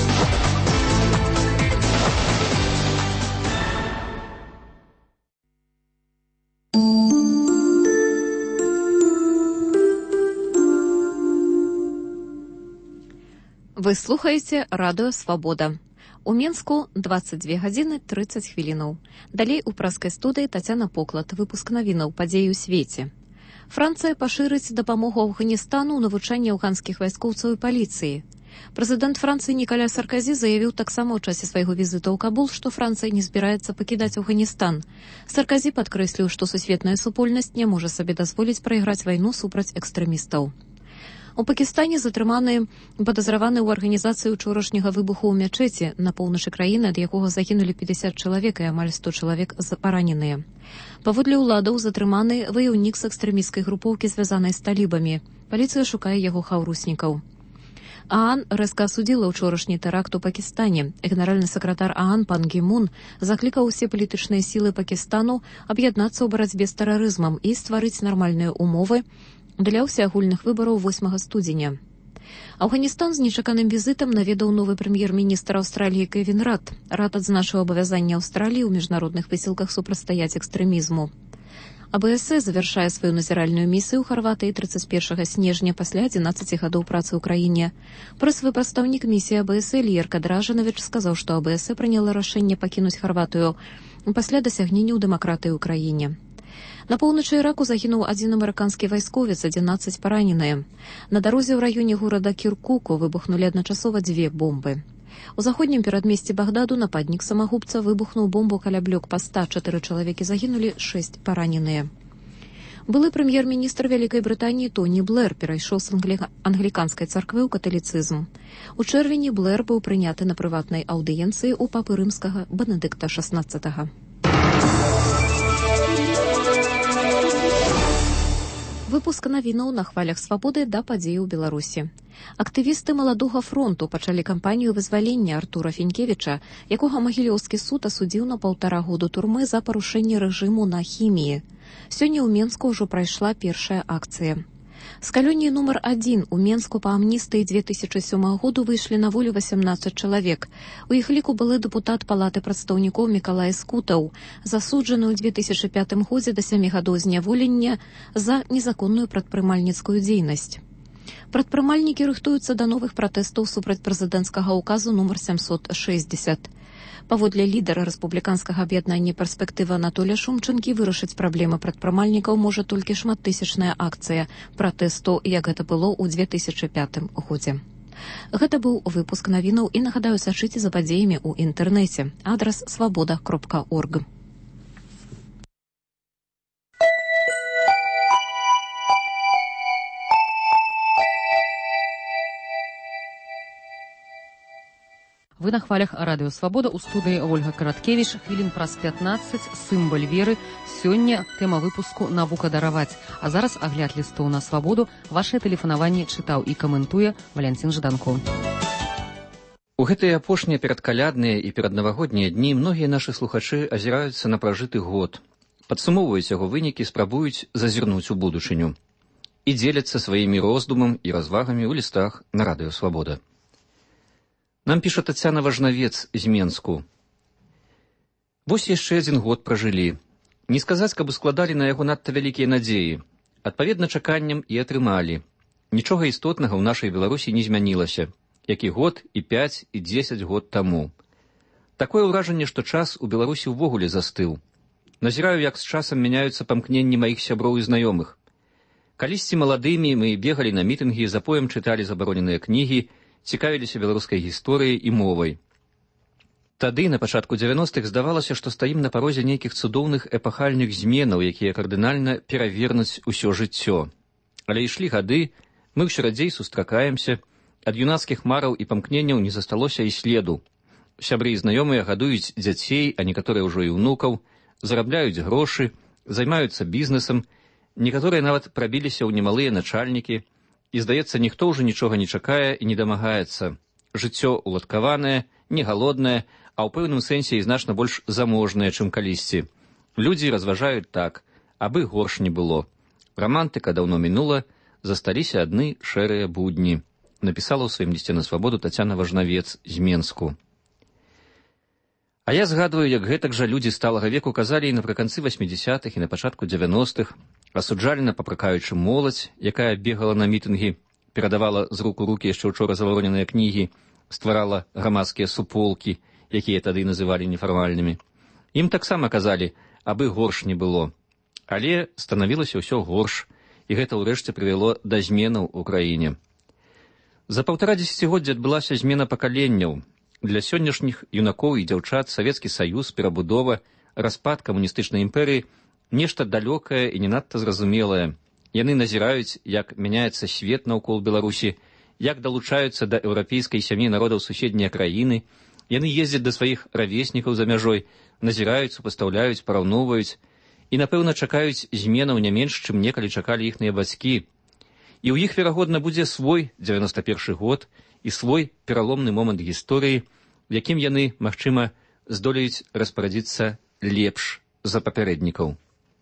Вы слухаеце радыё «Свабода». У Менску двадцать две гадзіны тридцать хвілінаў. Далей у праскай студыі Тацяна Поклад, выпуск навінаў падзей у свеце. Францыя пашырыць дапамогу Афганістану ў навучанні афганскіх вайскоўцаў і паліцыі. Прэзідэнт Францыі Нікаля Саркозі заявіў таксама ў часе свайго візіту ў Кабул, што Францыя не збіраецца пакідаць Афганістан. Саркозі падкрэсліў, што сусветная супольнасць не можа сабе дазволіць прайграць вайну супраць экстрэмістаў. У Пакістане затрыманы падазраваны ў арганізацыі учорашняга выбуху ў мячэці на поўначы краіны, ад якога загінулі пятьдесят чалавек і амаль сто чалавек параненыя. Паводле ўладаў затрыманы ваяўнік з экстрэмісцкай групоўкі, звязанай з талібамі. Паліцыя шукае яго хаўруснікаў. ААН рэзка асудзіла ўчорашні тэракт у Пакістане. Генеральны сакратар ААН пан Гі Мун заклікаў усе палітычныя сілы Пакістану аб'яднацца ў барацьбе з тэрарызмам і стварыць нармальныя умовы для ўсеагульных выбараў восьмага студзеня. Афганістан з нечаканым візітам наведаў новы прэм'ер-міністр Аўстраліі Кевін Рад. Рад адзначыў абавязанне Аўстраліі ў міжнародных высілках супрацьстаяць экстрэмізму. АБС завяршае сваю назіральную місію ў Харватыі тридцать першага снежня пасля адзінаццаці гадоў працы ў краіне. Прэс-выпрадстаўнік місіі АБС Ільер Кадражанович сказаў, што АБС прыняла рашэнне пакінуць Харватыю пасля дасягненняў дэмакратыі ў краіне. На поўначы Іраку загінуў адзін амерыканскі вайсковец, адзінаццаць параненыя. На дарозе ў раёне горада Кіркуку выбухнулі адначасова дзве бомбы. У заходнім перадмесці Багдаду нападнік самагубца выбухнуў бомбу каля блёк-паста. Чатыры чалавекі загінулі, шэсць параненыя. Былы прэм'ер-міністр Вялікай Брытаніі Тоні Блэр перайшоў з англіканскай царквы ў каталіцызм. У чэрвені Блэр быў прыняты на прыватнай аўдыенцыі ў папы рымскага Бенедыкта шаснаццатага. Выпуск навінаў на хвалях свабоды да падзеі ў Беларусі. Актывісты маладога фронту пачалі кампанію вызвалення Артура Фінкевіча, якога Магілёўскі суд асудзіў на паўтара году турмы за парушэнне рэжыму на хіміі. Сёння ў Менску ўжо прайшла першая акцыя. З калоніі нумар адзін у Менску па амністыі две тысячы сёмага году выйшлі на волю восемнадцать чалавек. У іх ліку былы дэпутат палаты прадстаўнікоў Мікалай Скутаў, засуджаны ў две тысячы пятым годзе да сямі гадоў зняволення за незаконную прадпрымальніцкую дзейнасць. Прадпрымальнікі рыхтуюцца да новых пратэстаў супраць прэзідэнцкага ўказу нумар семьсот шестьдесят. Паводле лідара рэспубліканскага аб'яднання «Перспектыва» Анатолія Шумчынкі, вырашыць праблемы прадпрымальнікаў можа толькі шматтысячная акцыя пратэсту, як гэта было ў две тысячы пятым годзе. Гэта быў выпуск навінаў і, нагадаю, сачыце за падзеямі ў інтэрнэце. Адрас свабода кропка орг. Вы на хвалях радыё «Свабода», у студыі Ольга Караткевіч. Хвілін праз пятнаццаць, сімвал веры. Сёння тэма выпуску «Навука дараваць». А зараз агляд лістоў на свабоду. Вашае тэлефанаванне чытаў і каментуе Валянцін Жданко. У гэтыя апошнія перадкалядныя і пераднавагоднія дні многія нашы слухачы азіраюцца на пражыты год, падсумоўваюць яго вынікі, спрабуюць зазірнуць у будучыню і дзеляцца сваімі роздумам і развагамі ў лістах на радыё «Свабода». Нам піша Тацяна Важнавец з Менску. Вось яшчэ адзін год пражылі. Не сказаць, каб складалі на яго надта вялікія надзеі. Адпаведна чаканням і атрымалі. Нічога істотнага ў нашай Беларусі не змянілася, як і год, і пяць, і дзесяць год таму. Такое ўражанне, што час у Беларусі ўвогуле застыў. Назіраю, як з часам мяняюцца памкненні маіх сяброў і знаёмых. Калісьці маладымі мы бегалі на мітынгі, запоем чыталі забароненыя кнігі, цікавіліся беларускай гісторыяй і мовай. Тады, на пачатку дзевяностых, здавалася, што стаім на парозе нейкіх цудоўных эпахальных зменаў, якія кардынальна перавернуць усё жыццё. Але ішлі гады, мы ўсё радзей сустракаемся, ад юнацкіх мараў і памкненняў не засталося і следу. Сябры і знаёмыя гадуюць дзяцей, а некаторыя ўжо і ўнукаў, зарабляюць грошы, займаюцца бізнесам, некаторыя нават прабіліся ў немалыя начальнікі, і, здаецца, ніхто ўжо нічога не чакае і не дамагаецца. Жыццё уладкаванае, не галоднае, а ў пэўным сэнсе і значна больш заможнае, чым калісьці. Людзі разважаюць так, абы горш не было. Рамантыка даўно мінула, засталіся адны шэрыя будні, напісала ў сваім лісце на свабоду Тацяна Важнавец з Менску. А я згадваю, як гэтак жа людзі сталага веку казалі і напрыканцы васьмідзясятых і на пачатку дзевяностых, асуджальна папракаючы моладзь, якая бегала на мітынгі, перадавала з рук у рукі яшчэ ўчора забароненыя кнігі, стварала грамадскія суполкі, якія тады называлі нефармальнымі. Ім таксама казалі, абы горш не было. Але станавілася ўсё горш, і гэта ўрэшце прывяло да зменаў у краіне. За паўтара дзесяцігоддзя адбылася змена пакаленняў. Для сённяшніх юнакоў і дзяўчат Савецкі Саюз, перабудова, распад камуністычнай імперыі нешта далёкае і не надта зразумелае. Яны назіраюць, як мяняецца свет наўкол Беларусі, як далучаюцца да еўрапейскай сям'і народаў суседнія краіны. Яны ездзяць да сваіх равеснікаў за мяжой, назіраюць, супастаўляюць, параўноўваюць і, напэўна, чакаюць зменаў не менш, чым некалі чакалі іхныя бацькі. І ў іх, верагодна, будзе свой дзевяносто першы год і свой пераломны момант гісторыі, в якім яны, магчыма, здолеюць распарадзіцца лепш за папярэднікаў.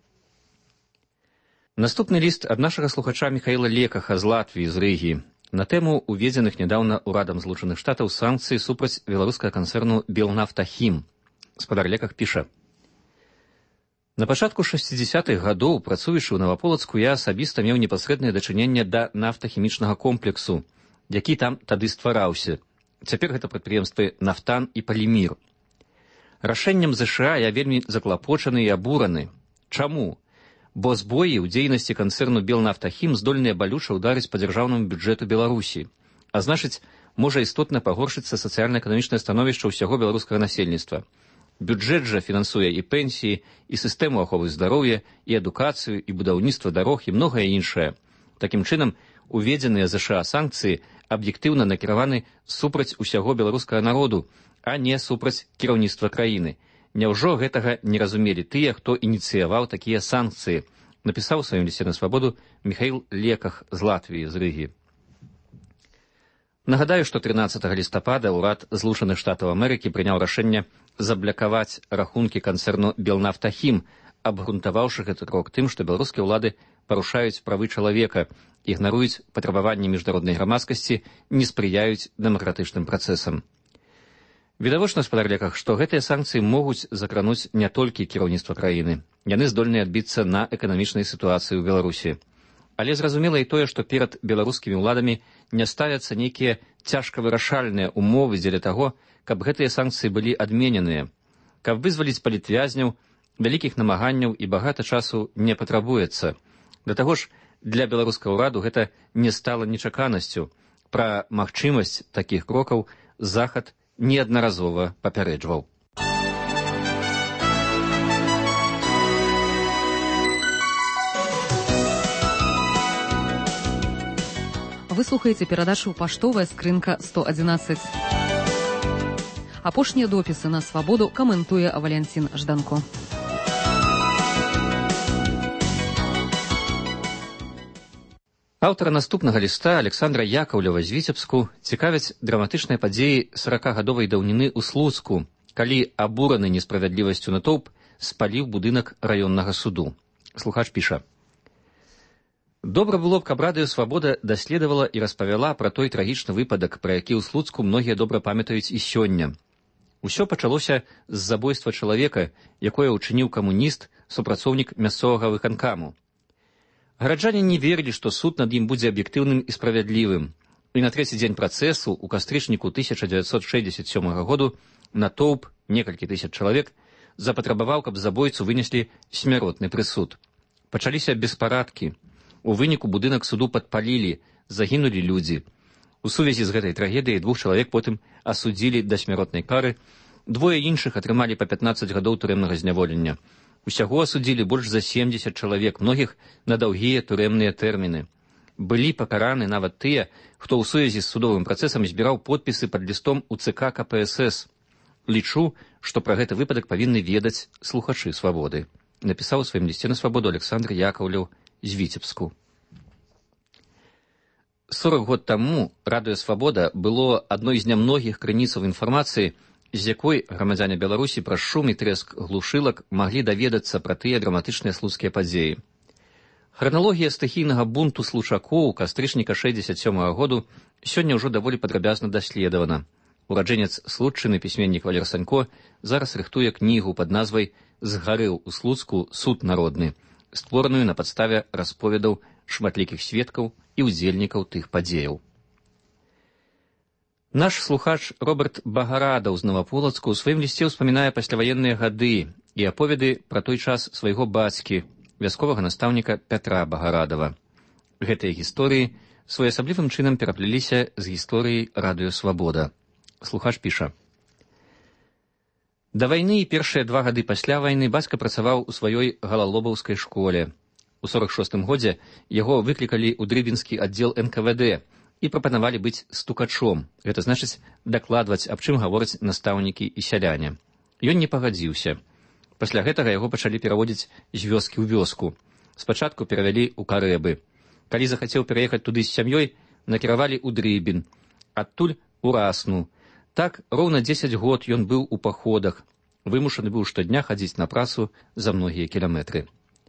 Наступны ліст ад нашага слухача Міхаіла Лекаха з Латвіі, з Рыгі, на тэму уведзеных нядаўна ўрадам Злучаных Штатаў санкцый супраць беларускага канцэрну «Белнафтахім». Спадар Леках піша: На пачатку шэсцідзясятых гадоў, працуючы ў Наваполацку, я асабіста меў непасрэднае дачыненне да нафтахімічнага комплексу, які там тады ствараўся. Цяпер гэта прадпрыемствы «Нафтан» і «Палімір». Рашэннем ЗША я вельмі заклапочаны і абураны. Чаму? Бо збоі ў дзейнасці канцэрну «Белнафтахім» здольныя балюча ўдарыць па дзяржаўнаму бюджэту Беларусі, а значыць, можа істотна пагоршыцца сацыяльна-эканамічнае становішча ўсяго беларускага насельніцтва. Бюджэт жа фінансуе і пенсіі, і сістэму аховы здароўя, і адукацыю, і будаўніцтва дарог, і многае іншае. Такім чынам, уведзеныя ЗША санкцыі аб'ектыўна накіраваны супраць усяго беларускага народу, а не супраць кіраўніцтва краіны. Няўжо гэтага не разумелі тыя, хто ініцыяваў такія санкцыі, напісаў у сваім лісце на свабоду Міхаіл Леках з Латвіі, з Рыгі. Нагадаю, што трынаццатага лістапада ўрад Злучаных Штатаў Амерыкі прыняў рашэнне заблакаваць рахункі канцэрну «Белнафтахім», абгрунтаваўшы гэты крок тым, што беларускія ўлады парушаюць правы чалавека, ігнаруюць патрабаванні міжнароднай грамадскасці, не спрыяюць дэмакратычным працэсам. Відавочна, спадар Леках, што гэтыя санкцыі могуць закрануць не толькі кіраўніцтва краіны. Яны здольныя адбіцца на эканамічнай сітуацыі ў Беларусі. Але зразумела і тое, што перад беларускімі ўладамі не ставяцца нейкія цяжка вырашальныя умовы дзеля таго, каб гэтыя санкцыі былі адмененыя. Каб вызваліць палітвязняў, вялікіх намаганняў і багата часу не патрабуецца. Да таго ж, для беларускага ўраду гэта не стала нечаканасцю. Пра магчымасць такіх крокаў Захад неаднаразова папярэджваў. Вы слухаеце перадачу «Паштовая скрынка сто адзінаццаць». Апошнія допісы на свабоду каментуе Валянцін Жданко. Аўтара наступнага ліста Александра Яковлева з Віцебску цікавяць драматычныя падзеі саракагадовай даўніны ў Слуцку, калі абураны несправядлівасцю натоўп спаліў будынак раённага суду. Слухач піша: Добра было б, каб радыё «Свабода» даследавала і распавяла пра той трагічны выпадак, пра які ў Слуцку многія добра памятаюць і сёння. Усё пачалося з забойства чалавека, якое ўчыніў камуніст, супрацоўнік мясцовага выканкаму. Гараджане не верылі, што суд над ім будзе аб'ектыўным і справядлівым. І на трэці дзень працэсу, у кастрычніку тысяча дзевяцьсот шэсцьдзесят сёмага году, натоўп, некалькі тысяч чалавек, запатрабаваў, каб забойцу вынеслі смяротны прысуд. Пачаліся беспарадкі. У выніку будынак суду падпалілі, загінулі людзі. У сувязі з гэтай трагедыяй двух чалавек потым асудзілі да смяротнай кары, двое іншых атрымалі па пятнаццаць гадоў турэмнага зняволення. Усяго асудзілі больш за семдзесят чалавек, многіх на даўгія турэмныя тэрміны. Былі пакараны нават тыя, хто ў сувязі з судовым працэсам збіраў подпісы пад лістом у ЦК КПСС. Лічу, што пра гэты выпадак павінны ведаць слухачы свабоды. Напісаў у сваім лісце на свабоду Александр Яковлеў з Віцебску. сорок год таму радыё «Свабода» было адной з нямногіх крыніцаў інфармацыі, з якой грамадзяне Беларусі праз шум і трэск глушылак маглі даведацца пра тыя драматычныя слуцкія падзеі. Храналогія стыхійнага бунту случакоў кастрычніка шэсцьдзесят сёмага году сёння ўжо даволі падрабязна даследавана. Ураджэнец Случчыны пісьменнік Валер Санько зараз рыхтуе кнігу пад назвай «Згарэў у Слуцку суд народны», створаную на падставе расповедаў шматлікіх сведкаў і ўдзельнікаў тых падзеяў. Наш слухач Роберт Багарадаў з Новаполацку ў сваім лісце ўспамінае пасляваенныя гады і аповеды пра той час свайго бацькі, вясковага настаўніка Пятра Багарадава. Гэтыя гісторыі своеасаблівым чынам перапляліся з гісторыяй радыё «Свабода». Слухач піша. Да вайны і першыя два гады пасля вайны бацька працаваў у сваёй галалобаўскай школе. У сорак шостым годзе яго выклікалі ў дрыбінскі аддзел эн ка вэ дэ і прапанавалі быць стукачом. Гэта значыць дакладваць, аб чым гавораць настаўнікі і сяляне. Ён не пагадзіўся. Пасля гэтага яго пачалі пераводзіць з вёскі ў вёску. Спачатку перавялі ў Карэбы. Калі захацеў пераехаць туды з сям'ёй, накіравалі ў Дрыбін. Адтуль у Расну. Так, роўна дзесяць год ён быў у паходах, вымушаны быў штодня хадзіць на працу за многія кіламетры.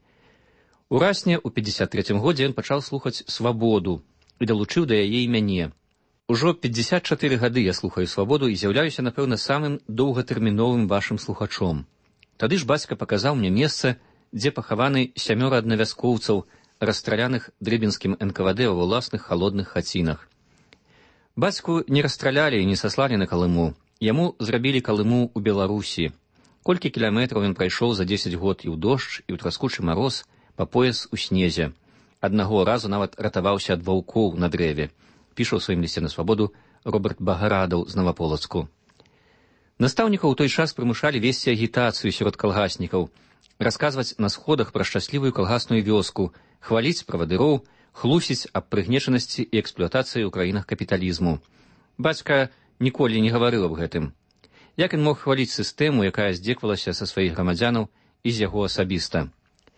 У Расне ў пятьдесят третьем годзе ён пачаў слухаць «Свабоду» і далучыў да яе і мяне. Ужо пятьдесят чатыры гады я слухаю «Свабоду» і з'яўляюся, напэўна, самым доўгатэрміновым вашым слухачом. Тады ж бацька паказаў мне месца, дзе пахаваны сямёра аднавяскоўцаў, расстраляных дрыбінскім эн ка вэ дэ ва ўласных халодных хацінах. Бацьку не расстралялі і не саслалі на Калыму. Яму зрабілі Калыму ў Беларусі. Колькі кіламетраў ён прайшоў за дзесяць год і ў дождж, і ў траскучы мароз, па пояс у снезе. Аднаго разу нават ратаваўся ад ваўкоў на дрэве. Піша ў сваім лісце на свабоду Роберт Багарадаў з Новаполацку. Настаўнікаў у той час прымушалі весці агітацыю сярод калгаснікаў, расказваць на сходах пра шчаслівую калгасную вёску, хваліць правадыроў, хлусіць аб прыгнечанасці і эксплуатацыі ў краінах капіталізму. Бацька ніколі не гаварыў аб гэтым. Як ён мог хваліць сістэму, якая здзеквалася са сваіх грамадзянаў і з яго асабіста?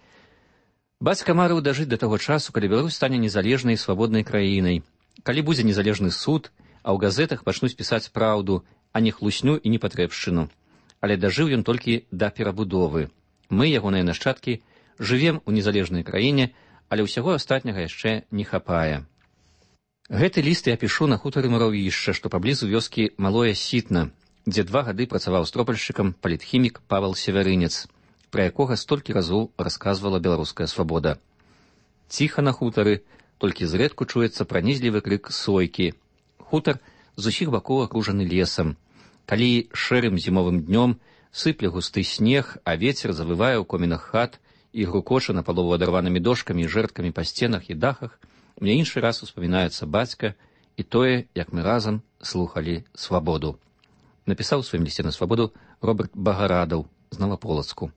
Бацька марыў дажыць да таго часу, калі Беларусь стане незалежнай і свабоднай краінай, калі будзе незалежны суд, а ў газетах пачнуць пісаць праўду, а не хлусню і непатрэбшчыну. Але дажыў ён толькі да перабудовы. Мы, ягоныя нашчадкі, жывем у незалежнай краіне, але ўсяго астатняга яшчэ не хапае. Гэты ліст я пішу на хутары Муравішча, што паблізу вёскі Малое Сітна, дзе два гады працаваў стропальшчыкам палітхімік Павел Севярынец, пра якога столькі разоў расказвала беларуская свабода. Ціха на хутары, толькі зрэдку чуецца пранізлівы крык сойкі. Хутар з усіх бакоў акружаны лесам. Калі шэрым зімовым днём сыпле густы снег, а вецер завывае ў комінах хат і грукоча напалову адарванымі дошкамі і жэрткамі па сценах і дахах, мне іншы раз успамінаецца бацька і тое, як мы разам слухалі свабоду. Напісаў у сваім лісце на свабоду Роберт Багарадаў з Новаполацку.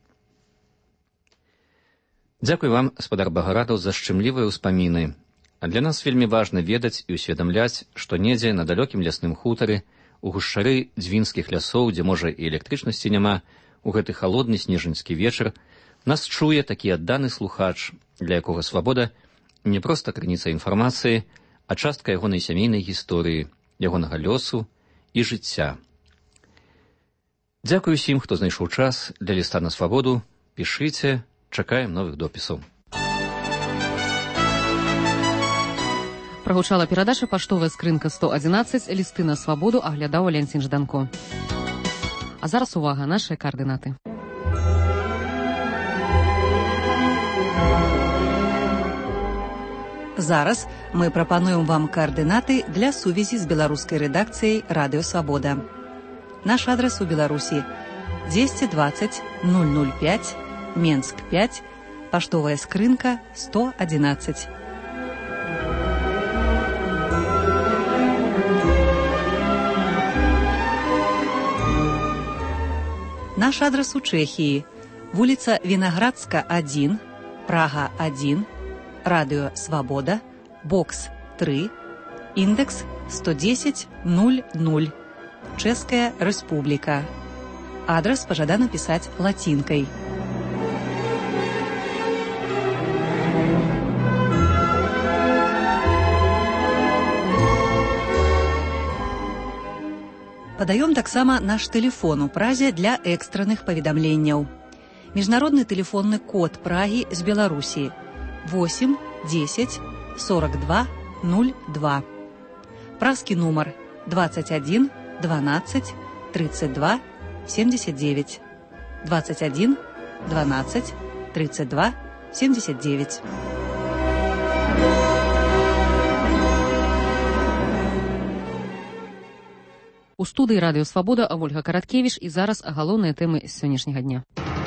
Дзякуй вам, спадар Багарадаў, за шчымлівыя ўспаміны. А для нас вельмі важна ведаць і ўсведамляць, што недзе на далёкім лясным хутары, у гушчары дзвінскіх лясоў, дзе, можа, і электрычнасці няма, у гэты халодны снежаньскі вечар нас чуе такі адданы слухач, для якога свабода не проста крыніца інфармацыі, а частка ягонай сямейнай гісторыі, ягонага лёсу і жыцця. Дзякуй усім, хто знайшоў час для ліста на свабоду. Пішыце, чакаем новых допісаў. Прагучала перадача «Паштовая скрынка сто адзінаццаць», лісты на свабоду аглядаў Валянцін Жданко. А зараз увага, нашыя каардынаты. Зараз мы прапануем вам координаты для сувязі з беларускай рэдакцыяй «Радыё Свабода». Наш адрес у Беларусі двести двадцать ноль ноль пять, Менск пять, паштовая скрынка сто одиннадцать. Наш адрес у Чэхіі: вуліца Вінаградска один, Прага один, Радыё Свабода, бокс три, індекс сто десять ноль ноль, Чэшская Рэспубліка, Адрас пажадана пісаць лацінкай. Падаём таксама наш тэлефон у Празе для экстранных паведамленняў. Міжнародны тэлефонны код Прагі з Беларусі восемь десять сорок два ноль два. Празкі нумар двадцать один двенадцать тридцать два семьдесят девять. двадцать один двенадцать тридцать два семьдесят девять. У студыі радыё Свабода Ольга Караткевіч і зараз галоўныя тэмы сённяшняга дня.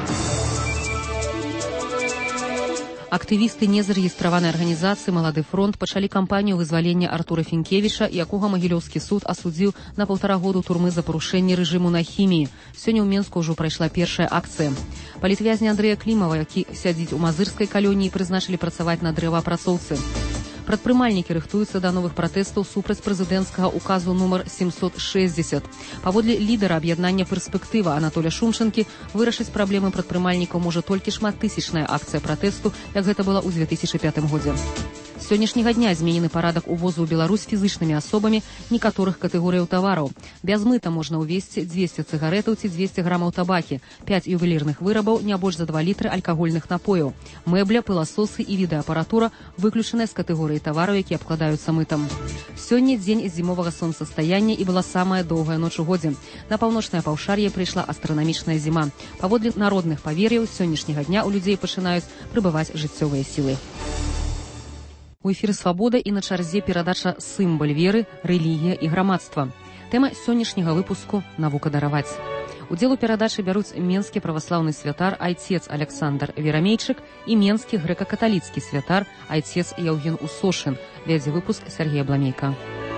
Актывісты незарэгістраванай арганізацыі «Малады фронт» пачалі кампанію вызвалення Артура Фінкевіча, якога Магілёўскі суд асудзіў на паўтара году турмы за парушэнне рэжыму на хіміі. Сёння ў Менску ўжо прайшла першая акцыя. Палітвязня Андрэя Клімава, які сядзіць у мазырскай калоніі, прызначылі працаваць на дрэваапрацоўцы. Прадпрымальнікі рыхтуюцца да новых пратэстаў супраць прэзідэнцкага указу нумар семьсот шестьдесят. Паводле лідара аб'яднання «Перспектыва» Анатоля Шумчанкі, вырашыць праблемы прадпрымальнікаў можа толькі шматтысячная акцыя пратэсту, як гэта была ў две тысячы пятым годзе. З сённяшняга дня зменены парадак увозу ў Беларусь фізычнымі асобамі некаторых катэгорыяў тавараў. Без мыта можна ўвезці дзвесце цыгарэтаў ці дзвесце грамаў табакі, пяць ювелірных вырабаў, не больш за два літры алкагольных напояў. Мэбля, пыласосы і відэаапаратура выключаныя з катэгорыі тавараў, які абкладаюцца мытам. Сёння дзень зімовага сонцастаяння і была самая доўгая ноч у годзе. На паўночнае паўшар'е прыйшла астранамічная зіма. Паводле народных павер'яў, з сённяшняга дня ў людзей пачынаюць прыбываць жыццёвыя сілы. У эфіры «Свабода» і на чарзе перадача «Сымбаль веры, рэлігія і грамадства». Тэма сённяшняга выпуску «Навука дараваць». Удзел у перадачы бяруць менскі праваслаўны святар айцец Александр Верамейчык і менскі грэка-каталіцкі святар айцец Яўген Усошын. Вядзе выпуск Сергея Бламейка.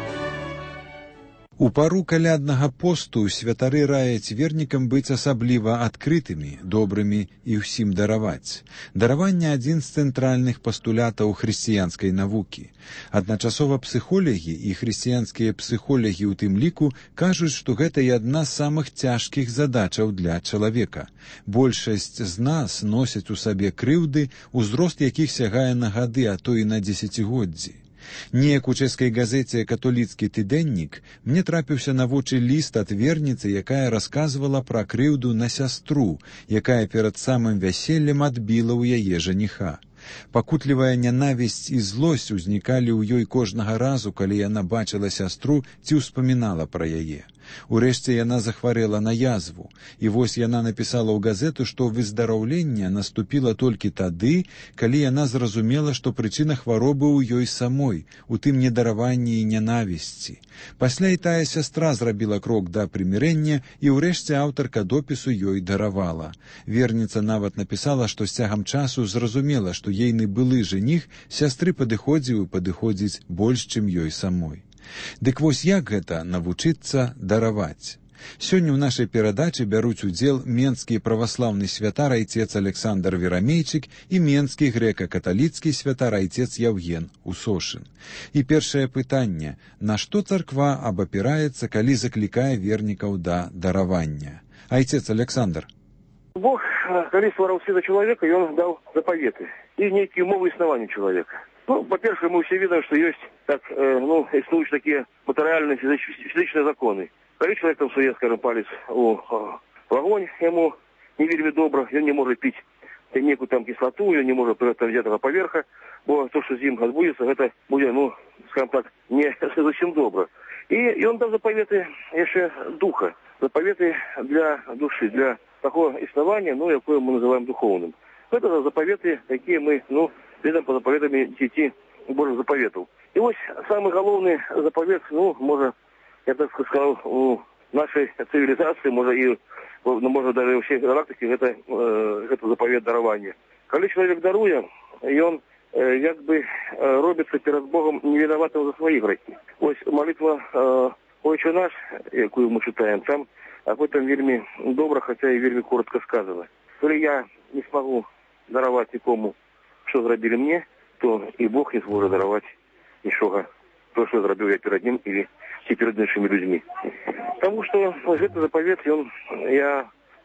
У пару каляднага посту святары раяць вернікам быць асабліва адкрытымі, добрымі і ўсім дараваць. Дараванне – адзін з цэнтральных пастулятаў хрысціянскай навукі. Адначасова псіхолагі і хрысціянскія псіхолагі ў тым ліку кажуць, што гэта і адна з самых цяжкіх задачаў для чалавека. Большасць з нас носяць у сабе крыўды, узрост якіх сягае на гады, а то і на дзесяцігоддзі. Неяк у чэшскай газеце «Католіцкі тыдэннік» мне трапіўся на вочы ліст ад верніцы, якая расказвала пра крыўду на сястру, якая перад самым вяселлем адбіла ў яе жаніха. Пакутлівая нянавісць і злосць узнікалі ў ёй кожнага разу, калі яна бачыла сястру ці ўспамінала пра яе. Урэшце яна захварэла на язву, і вось яна напісала ў газету, што выздараўленне наступіла толькі тады, калі яна зразумела, што прычына хваробы ў ёй самой, у тым недараванні і нянавісці. Пасля і тая сястра зрабіла крок да прымірэння, і ўрэшце аўтарка допісу ёй даравала. Верніца нават напісала, што з цягам часу зразумела, што ейны былы жаніх сястры падыходзіў і падыходзіць больш, чым ёй самой. Дык вось як гэта навучыцца дараваць? Сёння ў нашай перадачы бяруць удзел менскі праваслаўны святар айцец Александр Верамейчык і менскі грэка-каталіцкі святар айцец Яўген Усошын. І першае пытанне: на што царква абапіраецца, калі заклікае вернікаў да даравання? Айцец Александр. Бог, калі ствараў свет чалавека, ён даў запаветы і нейкія умовы існавання чалавека. Ну, по-перше, мы все видим, что есть, так, э, ну, існуюць такие матэрыяльныя фізычныя законы. Калі чалавек там суе, скажем, палец у э, огонь, ему не вельмі добра, ён не можа піць некую там кислоту, ён не можа там взятага поверха, бо то, что з ім адбудзецца, гэта будзе, ну, скажем так, не зусім добра. І ён даў запаветы яшчэ духа, запаветы для души, для такого існавання, ну, якое мы называем духовным. Это запаветы, якія мы, ну, видим по заповедам десяти Божьих заповедов. И вот самый главный заповед, ну, может, я так сказал, у нашей цивилизации, может, и, ну, может, даже у всей галактики, это, э, это заповед дарования. Когда человек дарует, и он, э, как бы, э, робится перед Богом невиноватым за свои грехи. Вот молитва э, «Отче наш», якую мы читаем, там об этом вельми добро, хотя и вельми коротко сказано. Коли я не смогу даровать никому, що зробили мне, то и Бог не зможет даровать ничего, то, что зробил я перед ним или перед нашими людьми. Потому что этот заповед, он, я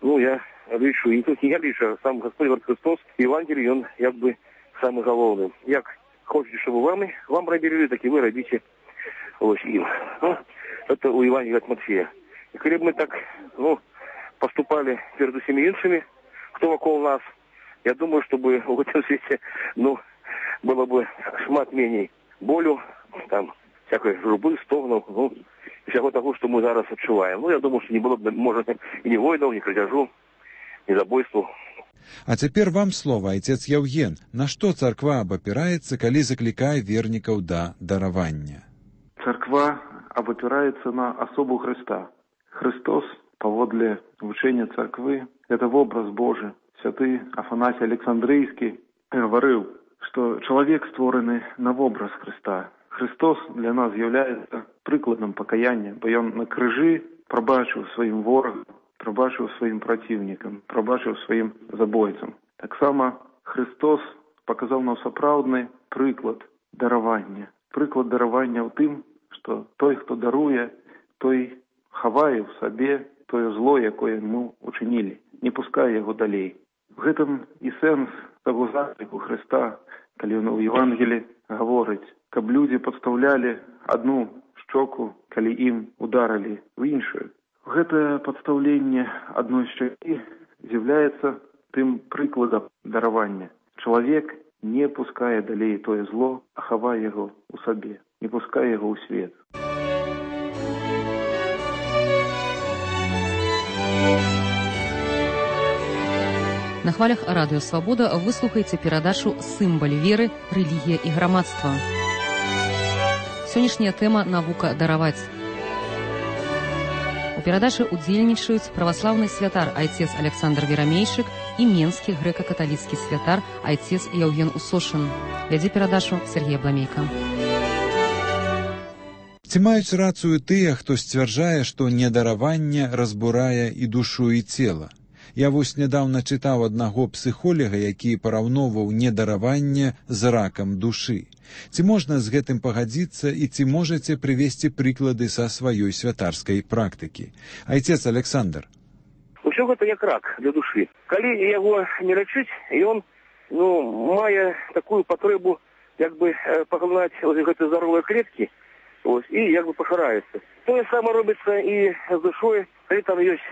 ну, я лічу, і не тільки я лічу, сам Господь Христос, Євангелій, він, якби, самый головный. Як хочете, чтобы вам, вам робили, так и вы робите ось им. Ну, это у Евангелия от Матфея. И когда бы мы так, ну, поступали перед всеми иншими, кто вокруг нас, я думаю, чтобы в этом свете, ну, было бы шмат менее болю, там, всякой журбы, стогнов, ну, всего того, что мы зараз отчуваем. Ну, я думаю, что не было бы, может, и ни войнов, ни крадежу, ни забойству. А цяпер вам слова, айцец Яўген. На што царква абапіраецца, калі заклікае вернікаў да даравання? Царква абапіраецца на асобу Христа. Христос, паводле вучэння царквы, это вобраз Божий. Святы Афанасій Александрийскі гаварыў, што чалавек створаны на вобраз Христа. Христос для нас з'яўляецца прыкладам пакаяння, бо ён на крыжы прабачыў сваім ворагам, прабачыў сваім праціўнікам, прабачыў сваім забойцам. Таксама Христос паказаў нам сапраўдны прыклад даравання. Прыклад даравання ў тым, што той, хто даруе, той хавае ў сабе тое зло, якое мы учынілі, не пускае яго далей. В гэтым і сэнс таго закліку Христа, калі ён у Евангелі гаворыць, каб людзі падстаўлялі адну шчоку, калі ім ударылі в іншую. Гэтае падстаўленне адной шчакі з'яўляецца тым прыкладам даравання. Чалавек не пускае далей тое зло, а хавае яго ў сабе, не пускае яго ў свет. На хвалях радыё «Свабода» выслухаеце перадачу «Сымбаль веры, рэлігія і грамадства». Сённяшняя тэма «Навука дараваць». У перадачы удзельнічаюць праваслаўны святар айцец Александр Верамейшык і менскі грэка-каталіцкі святар айцец Яўген Усошын. Вядзе перадачу Сергей Бламейка. Ці маюць рацыю тыя, хто сцвярджае, што недараванне разбурае і душу, і цела? Я вось нядаўна чытаў аднаго псіхолага, які параўноўваў недараванне з ракам душы. Ці можна з гэтым пагадзіцца і ці можаце прывесці прыклады са сваёй святарскай практыкі? Айцец Александр. Усё гэта як рак для душы. Калі яго не лячыць, ён, ну, мае такую патрэбу, як бы паглынаць гэты здаровыя клеткі, ось, і як бы пашыраецца. Тое саме робіцца і з душой, калі там ёсць,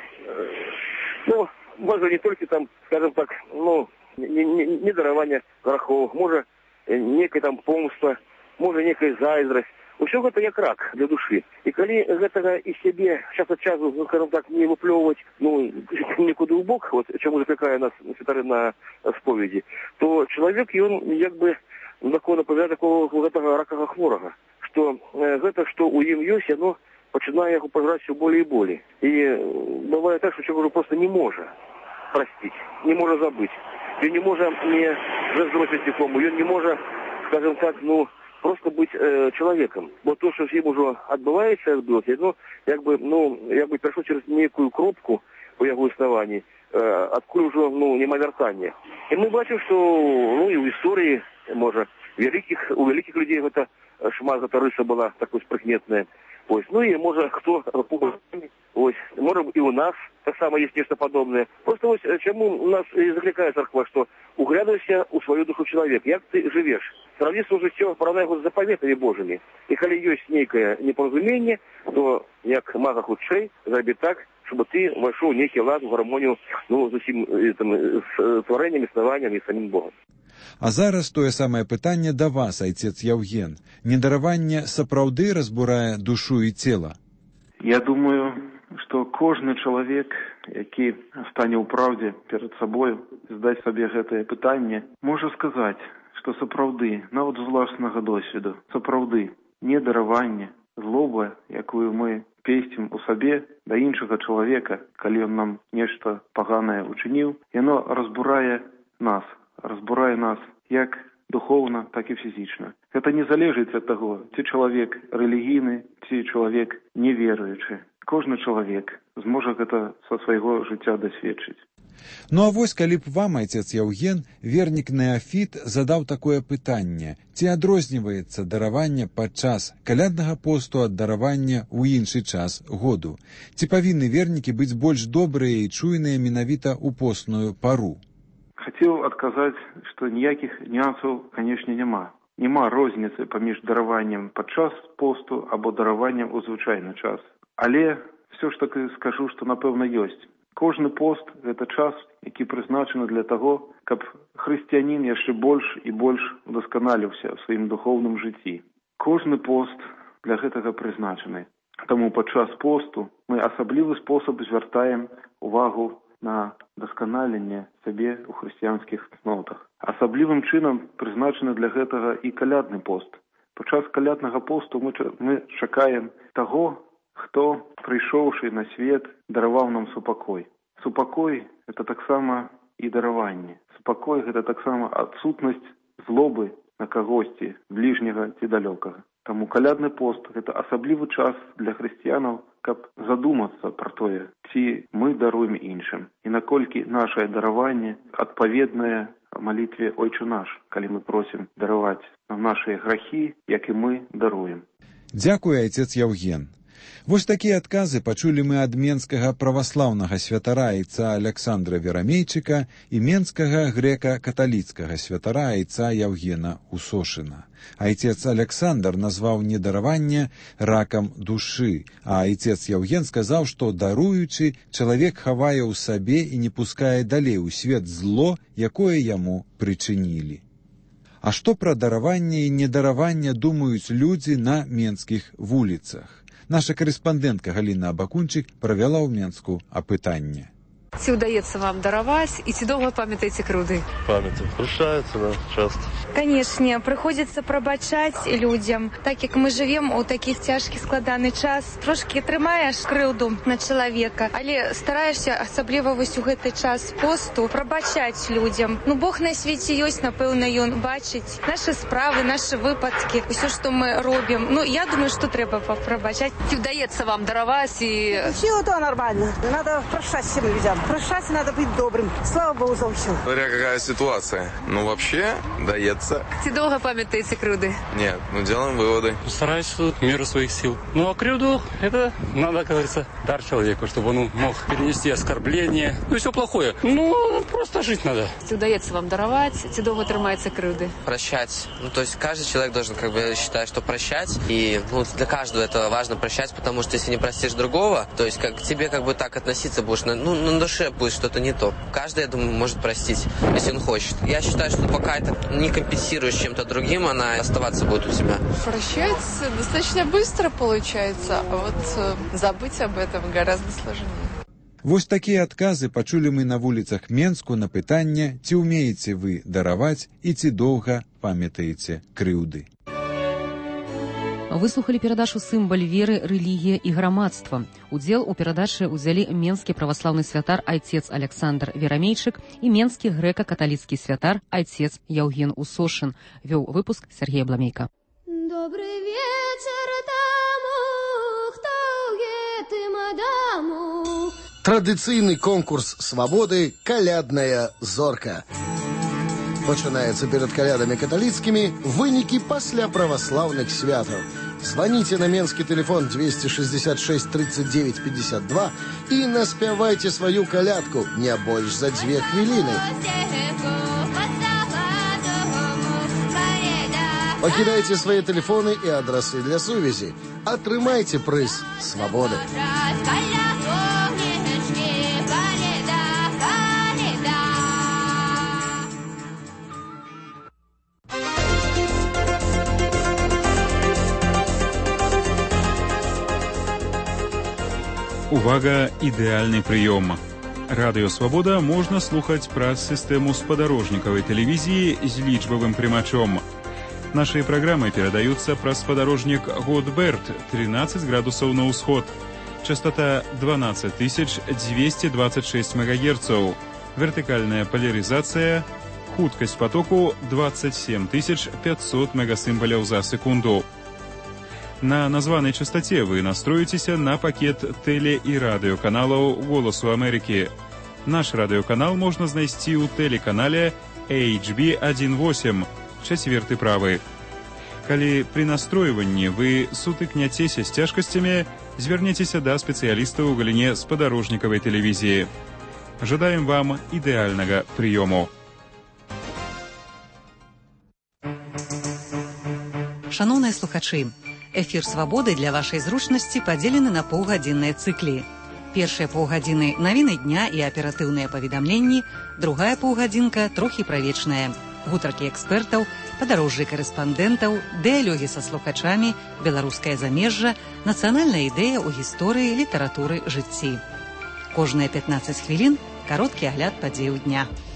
ну, можа не толькі там, скажем так, ну, недараванне грахоў, можа некая там помста, можа некая зайздрасць. Усё гэта як рак для душы. І калі гэтага і сябе час ад часу, ну, скажем так, не выплёўваць, ну, нікуды ў бок, вот, чаму заклікае нас святары на споведзі, то чалавек, ён як бы напавядае такого гэтага ракага хворага, што гэта, што ў ім ёсць, яно пачынае яго пажраць усё болей і болей. І бывае так, што чалавек просто не можа простить, не можа забыць. Ён не можа не заздросціць нікому, ён не можа, скажем так, ну, просто быць э, чалавекам. Бо то, што з ім ужо адбываецца, адбылося, ну, як бы, ну, як бы прайшло через нейкую кропку у яго існаванні, э, адкуль ужо, ну, няма вяртання. І мы бачым, што, ну, і ў гісторыі, можа, вялікіх, у вялікіх людзей гэта шмат гэта рыса была такой спрыкметная. Ось, ну і можа хто, ось, можа і у нас так само есть нешта падобнае. Просто ось чаму нас і заклікае царква, што углядайся ў сваю душу чалавек, як ты жывеш. Сравні сваё жыццё, параўнай яго з запаветамі Божымі. І калі ёсць нейкае непаразуменне, то як мага хутчэй зрабі так, чтобы ты вайшоў нейкі лад, гармонію, ну, з усім там, з тварэннем, існаваннем і самім Богом. А зараз тое самае пытанне да вас, айцец Яўген. Недараванне сапраўды разбурае душу і цела? Я думаю, што кожны чалавек, які стане ў праўдзе перад сабою, здаць сабе гэтае пытанне, можа сказаць, што сапраўды, нават з уласнага досведу, сапраўды, недараванне, злоба, якую мы песцім у сабе да іншага чалавека, калі ён нам нешта паганае учыніў, яно разбурае нас, разбурае нас як духоўна, так і фізічна. Гэта не залежыць ад таго, ці чалавек рэлігійны, ці чалавек неверуючы. кожны чалавек зможа гэта са свайго жыцця дасведчыць. Ну а вось калі б вам, айцец Яўген, вернік Неафіт задаў такое пытанне: ці адрозніваецца дараванне падчас каляднага посту ад даравання ў іншы час году? Ці павінны вернікі быць больш добрыя і чуйныя менавіта ў постную пару? Хацеў адказаць, што ніякіх нюансаў, канешне, няма. Няма розніцы паміж дараваннем падчас посту або дараваннем у звычайны час. Але все ж таки скажу, што напэўна ёсць. Кожны пост – гэта час, які прызначаны для таго, каб хрысціянін яшчэ больш і больш удасканаліўся ў сваім духоўным жыцці. Кожны пост для гэтага прызначаны. Таму падчас посту мы асаблівы спосаб звяртаем увагу на дасканаленне сабе ў хрысціянскіх цнотах. Асаблівым чынам прызначаны для гэтага і калядны пост. Падчас каляднага посту мы, мы чакаем таго, хто, прыйшоўшы на свет, дараваў нам супакой. Супакой – гэта таксама і дараванне. Супакой – гэта таксама адсутнасць злобы на кагосьці, бліжняга ці далёкага. Таму калядны пост – гэта асаблівы час для хрысціянаў, каб задумацца пра тое, ці мы даруем іншым, і наколькі нашае дараванне адпаведнае малітве «Ойче наш», калі мы просім дараваць нам нашыя грахі, як і мы даруем. Дзякуй, айцец Яўген. Вось такія адказы пачулі мы ад менскага праваслаўнага святара айца Аляксандра Верамейчыка і менскага грэка-каталіцкага святара айца Яўгена Усошына. Айцец Аляксандр назваў недараванне ракам душы, а айцец Яўген сказаў, што даруючы, чалавек хавае ў сабе і не пускае далей у свет зло, якое яму прычынілі. А што пра дараванне і недараванне думаюць людзі на менскіх вуліцах? Наша карэспандэнтка Галіна Абакунчык правяла ў Менску апытанне. Ці ўдаецца вам дараваць і ці доўга памятаеце крыўды? Памятаю, прощаецца, да, часто. Канешне, прыходзіцца прабачаць людзям. Так як мы жывем у такі цяжкі складаны час, трошкі трымаеш крыўду на чалавека, але стараешся, асабліва вось у гэты час посту, прабачаць людзям. Ну, Бог на свеце ёсць, напэўна, ён бачыць нашы справы, нашы выпадкі, усё, што мы робім. Ну, я думаю, што трэба прабачаць. Ці ўдаецца вам дараваць і... Все это нормально. Надо прощать всем людям. Прощать надо быть добрым. Слава Богу за все. Смотря какая ситуация. Ну, вообще, дается. Ці доўга памятаеце крыўды? Нет, ну, делаем выводы. Стараюсь в меру своих сил. Ну, а крыўду, это надо, как говорится, дар человеку, чтобы он мог перенести оскорбление. Ну, все плохое. Ну, просто жить надо. Ці ўдаецца вам дараваць, ці доўга трымаецца крыўды? Прощать. Ну, то есть каждый человек должен, как бы, считать, что прощать. И, ну, для каждого это важно прощать, потому что если не простишь другого, то есть как к тебе, как бы, так относиться будешь, на, ну, на душе будет что-то не то. Каждый, я думаю, может простить, если он хочет. Я считаю, что пока это не компенсируешь чем-то другим, она оставаться будет у тебя. Прощать достаточно быстро получается, а вот э, забыть об этом гораздо сложнее. Вось такія адказы пачулі мы на вуліцах Менску на пытанне, ці ўмееце вы дараваць і ці доўга памятаеце крыўды. Выслухали перадачу «Сымбаль веры, рэлігія і грамадства». Удзел у перадачы ўзялі менскі праваслаўны святар айцец Аляксандр Верамейчык і менскі грэка-каталіцкі святар айцец Яўген Усошын. Вёў выпуск Сергей Бламейка. Добрый вечер таму, хто гэтым адаму. Традыцыйны конкурс свабоды «Калядная зорка». Пачынаецца перад калядамі каталіцкімі вынікі пасля праваслаўных святаў. Звоните на менскі телефон двести шестьдесят шесть тридцать девять пятьдесят два и наспявайте свою калядку не больш за две хвилины. Покидайте свои телефоны и адресы для сувязі. Атрымайце прыз свабоды. Увага, ідэальны прыём. Радыё Свабода можна слухаць праз сістэму спадарожнікавай тэлевізіі з лічбавым прымачом. Нашыя праграмы перадаюцца праз спадарожнік Годберт тринадцать градусаў на ўсход. Частота двенадцать тысяч двести двадцать шесть мегагерцаў. Вертыкальная поляризация. Хуткасць потоку двадцать семь тысяч пятьсот мегасімбаляў за секунду. На названай частоце вы настроіцеся на пакет тэле- і радыёканалаў «Голасу Амерыкі». Наш радыёканал можна знайсці ў тэлеканале эйч би восемь, чацверты правы. Калі пры настройванні вы сутыкняцеся з цяжкасцямі, звярніцеся да спецыялістаў у галіне спадарожнікавай тэлевізіі. Жадаем вам ідэальнага прыёму. Шановныя слухачы, эфір «Свабоды» для вашай зручнасці падзелены на паўгадзінныя цыклі. Першыя паўгадзіны навіны дня і аператыўныя паведамленні, другая паўгадзінка трохі правечная. Гутаркі экспертаў, падарожжы карэспандэнтаў, дыялогі са слухачамі, беларускае замежжа, нацыянальная ідэя ў гісторыі, літаратуры, жыцці. Кожныя пятнаццаць хвілін кароткі агляд падзеяў дня.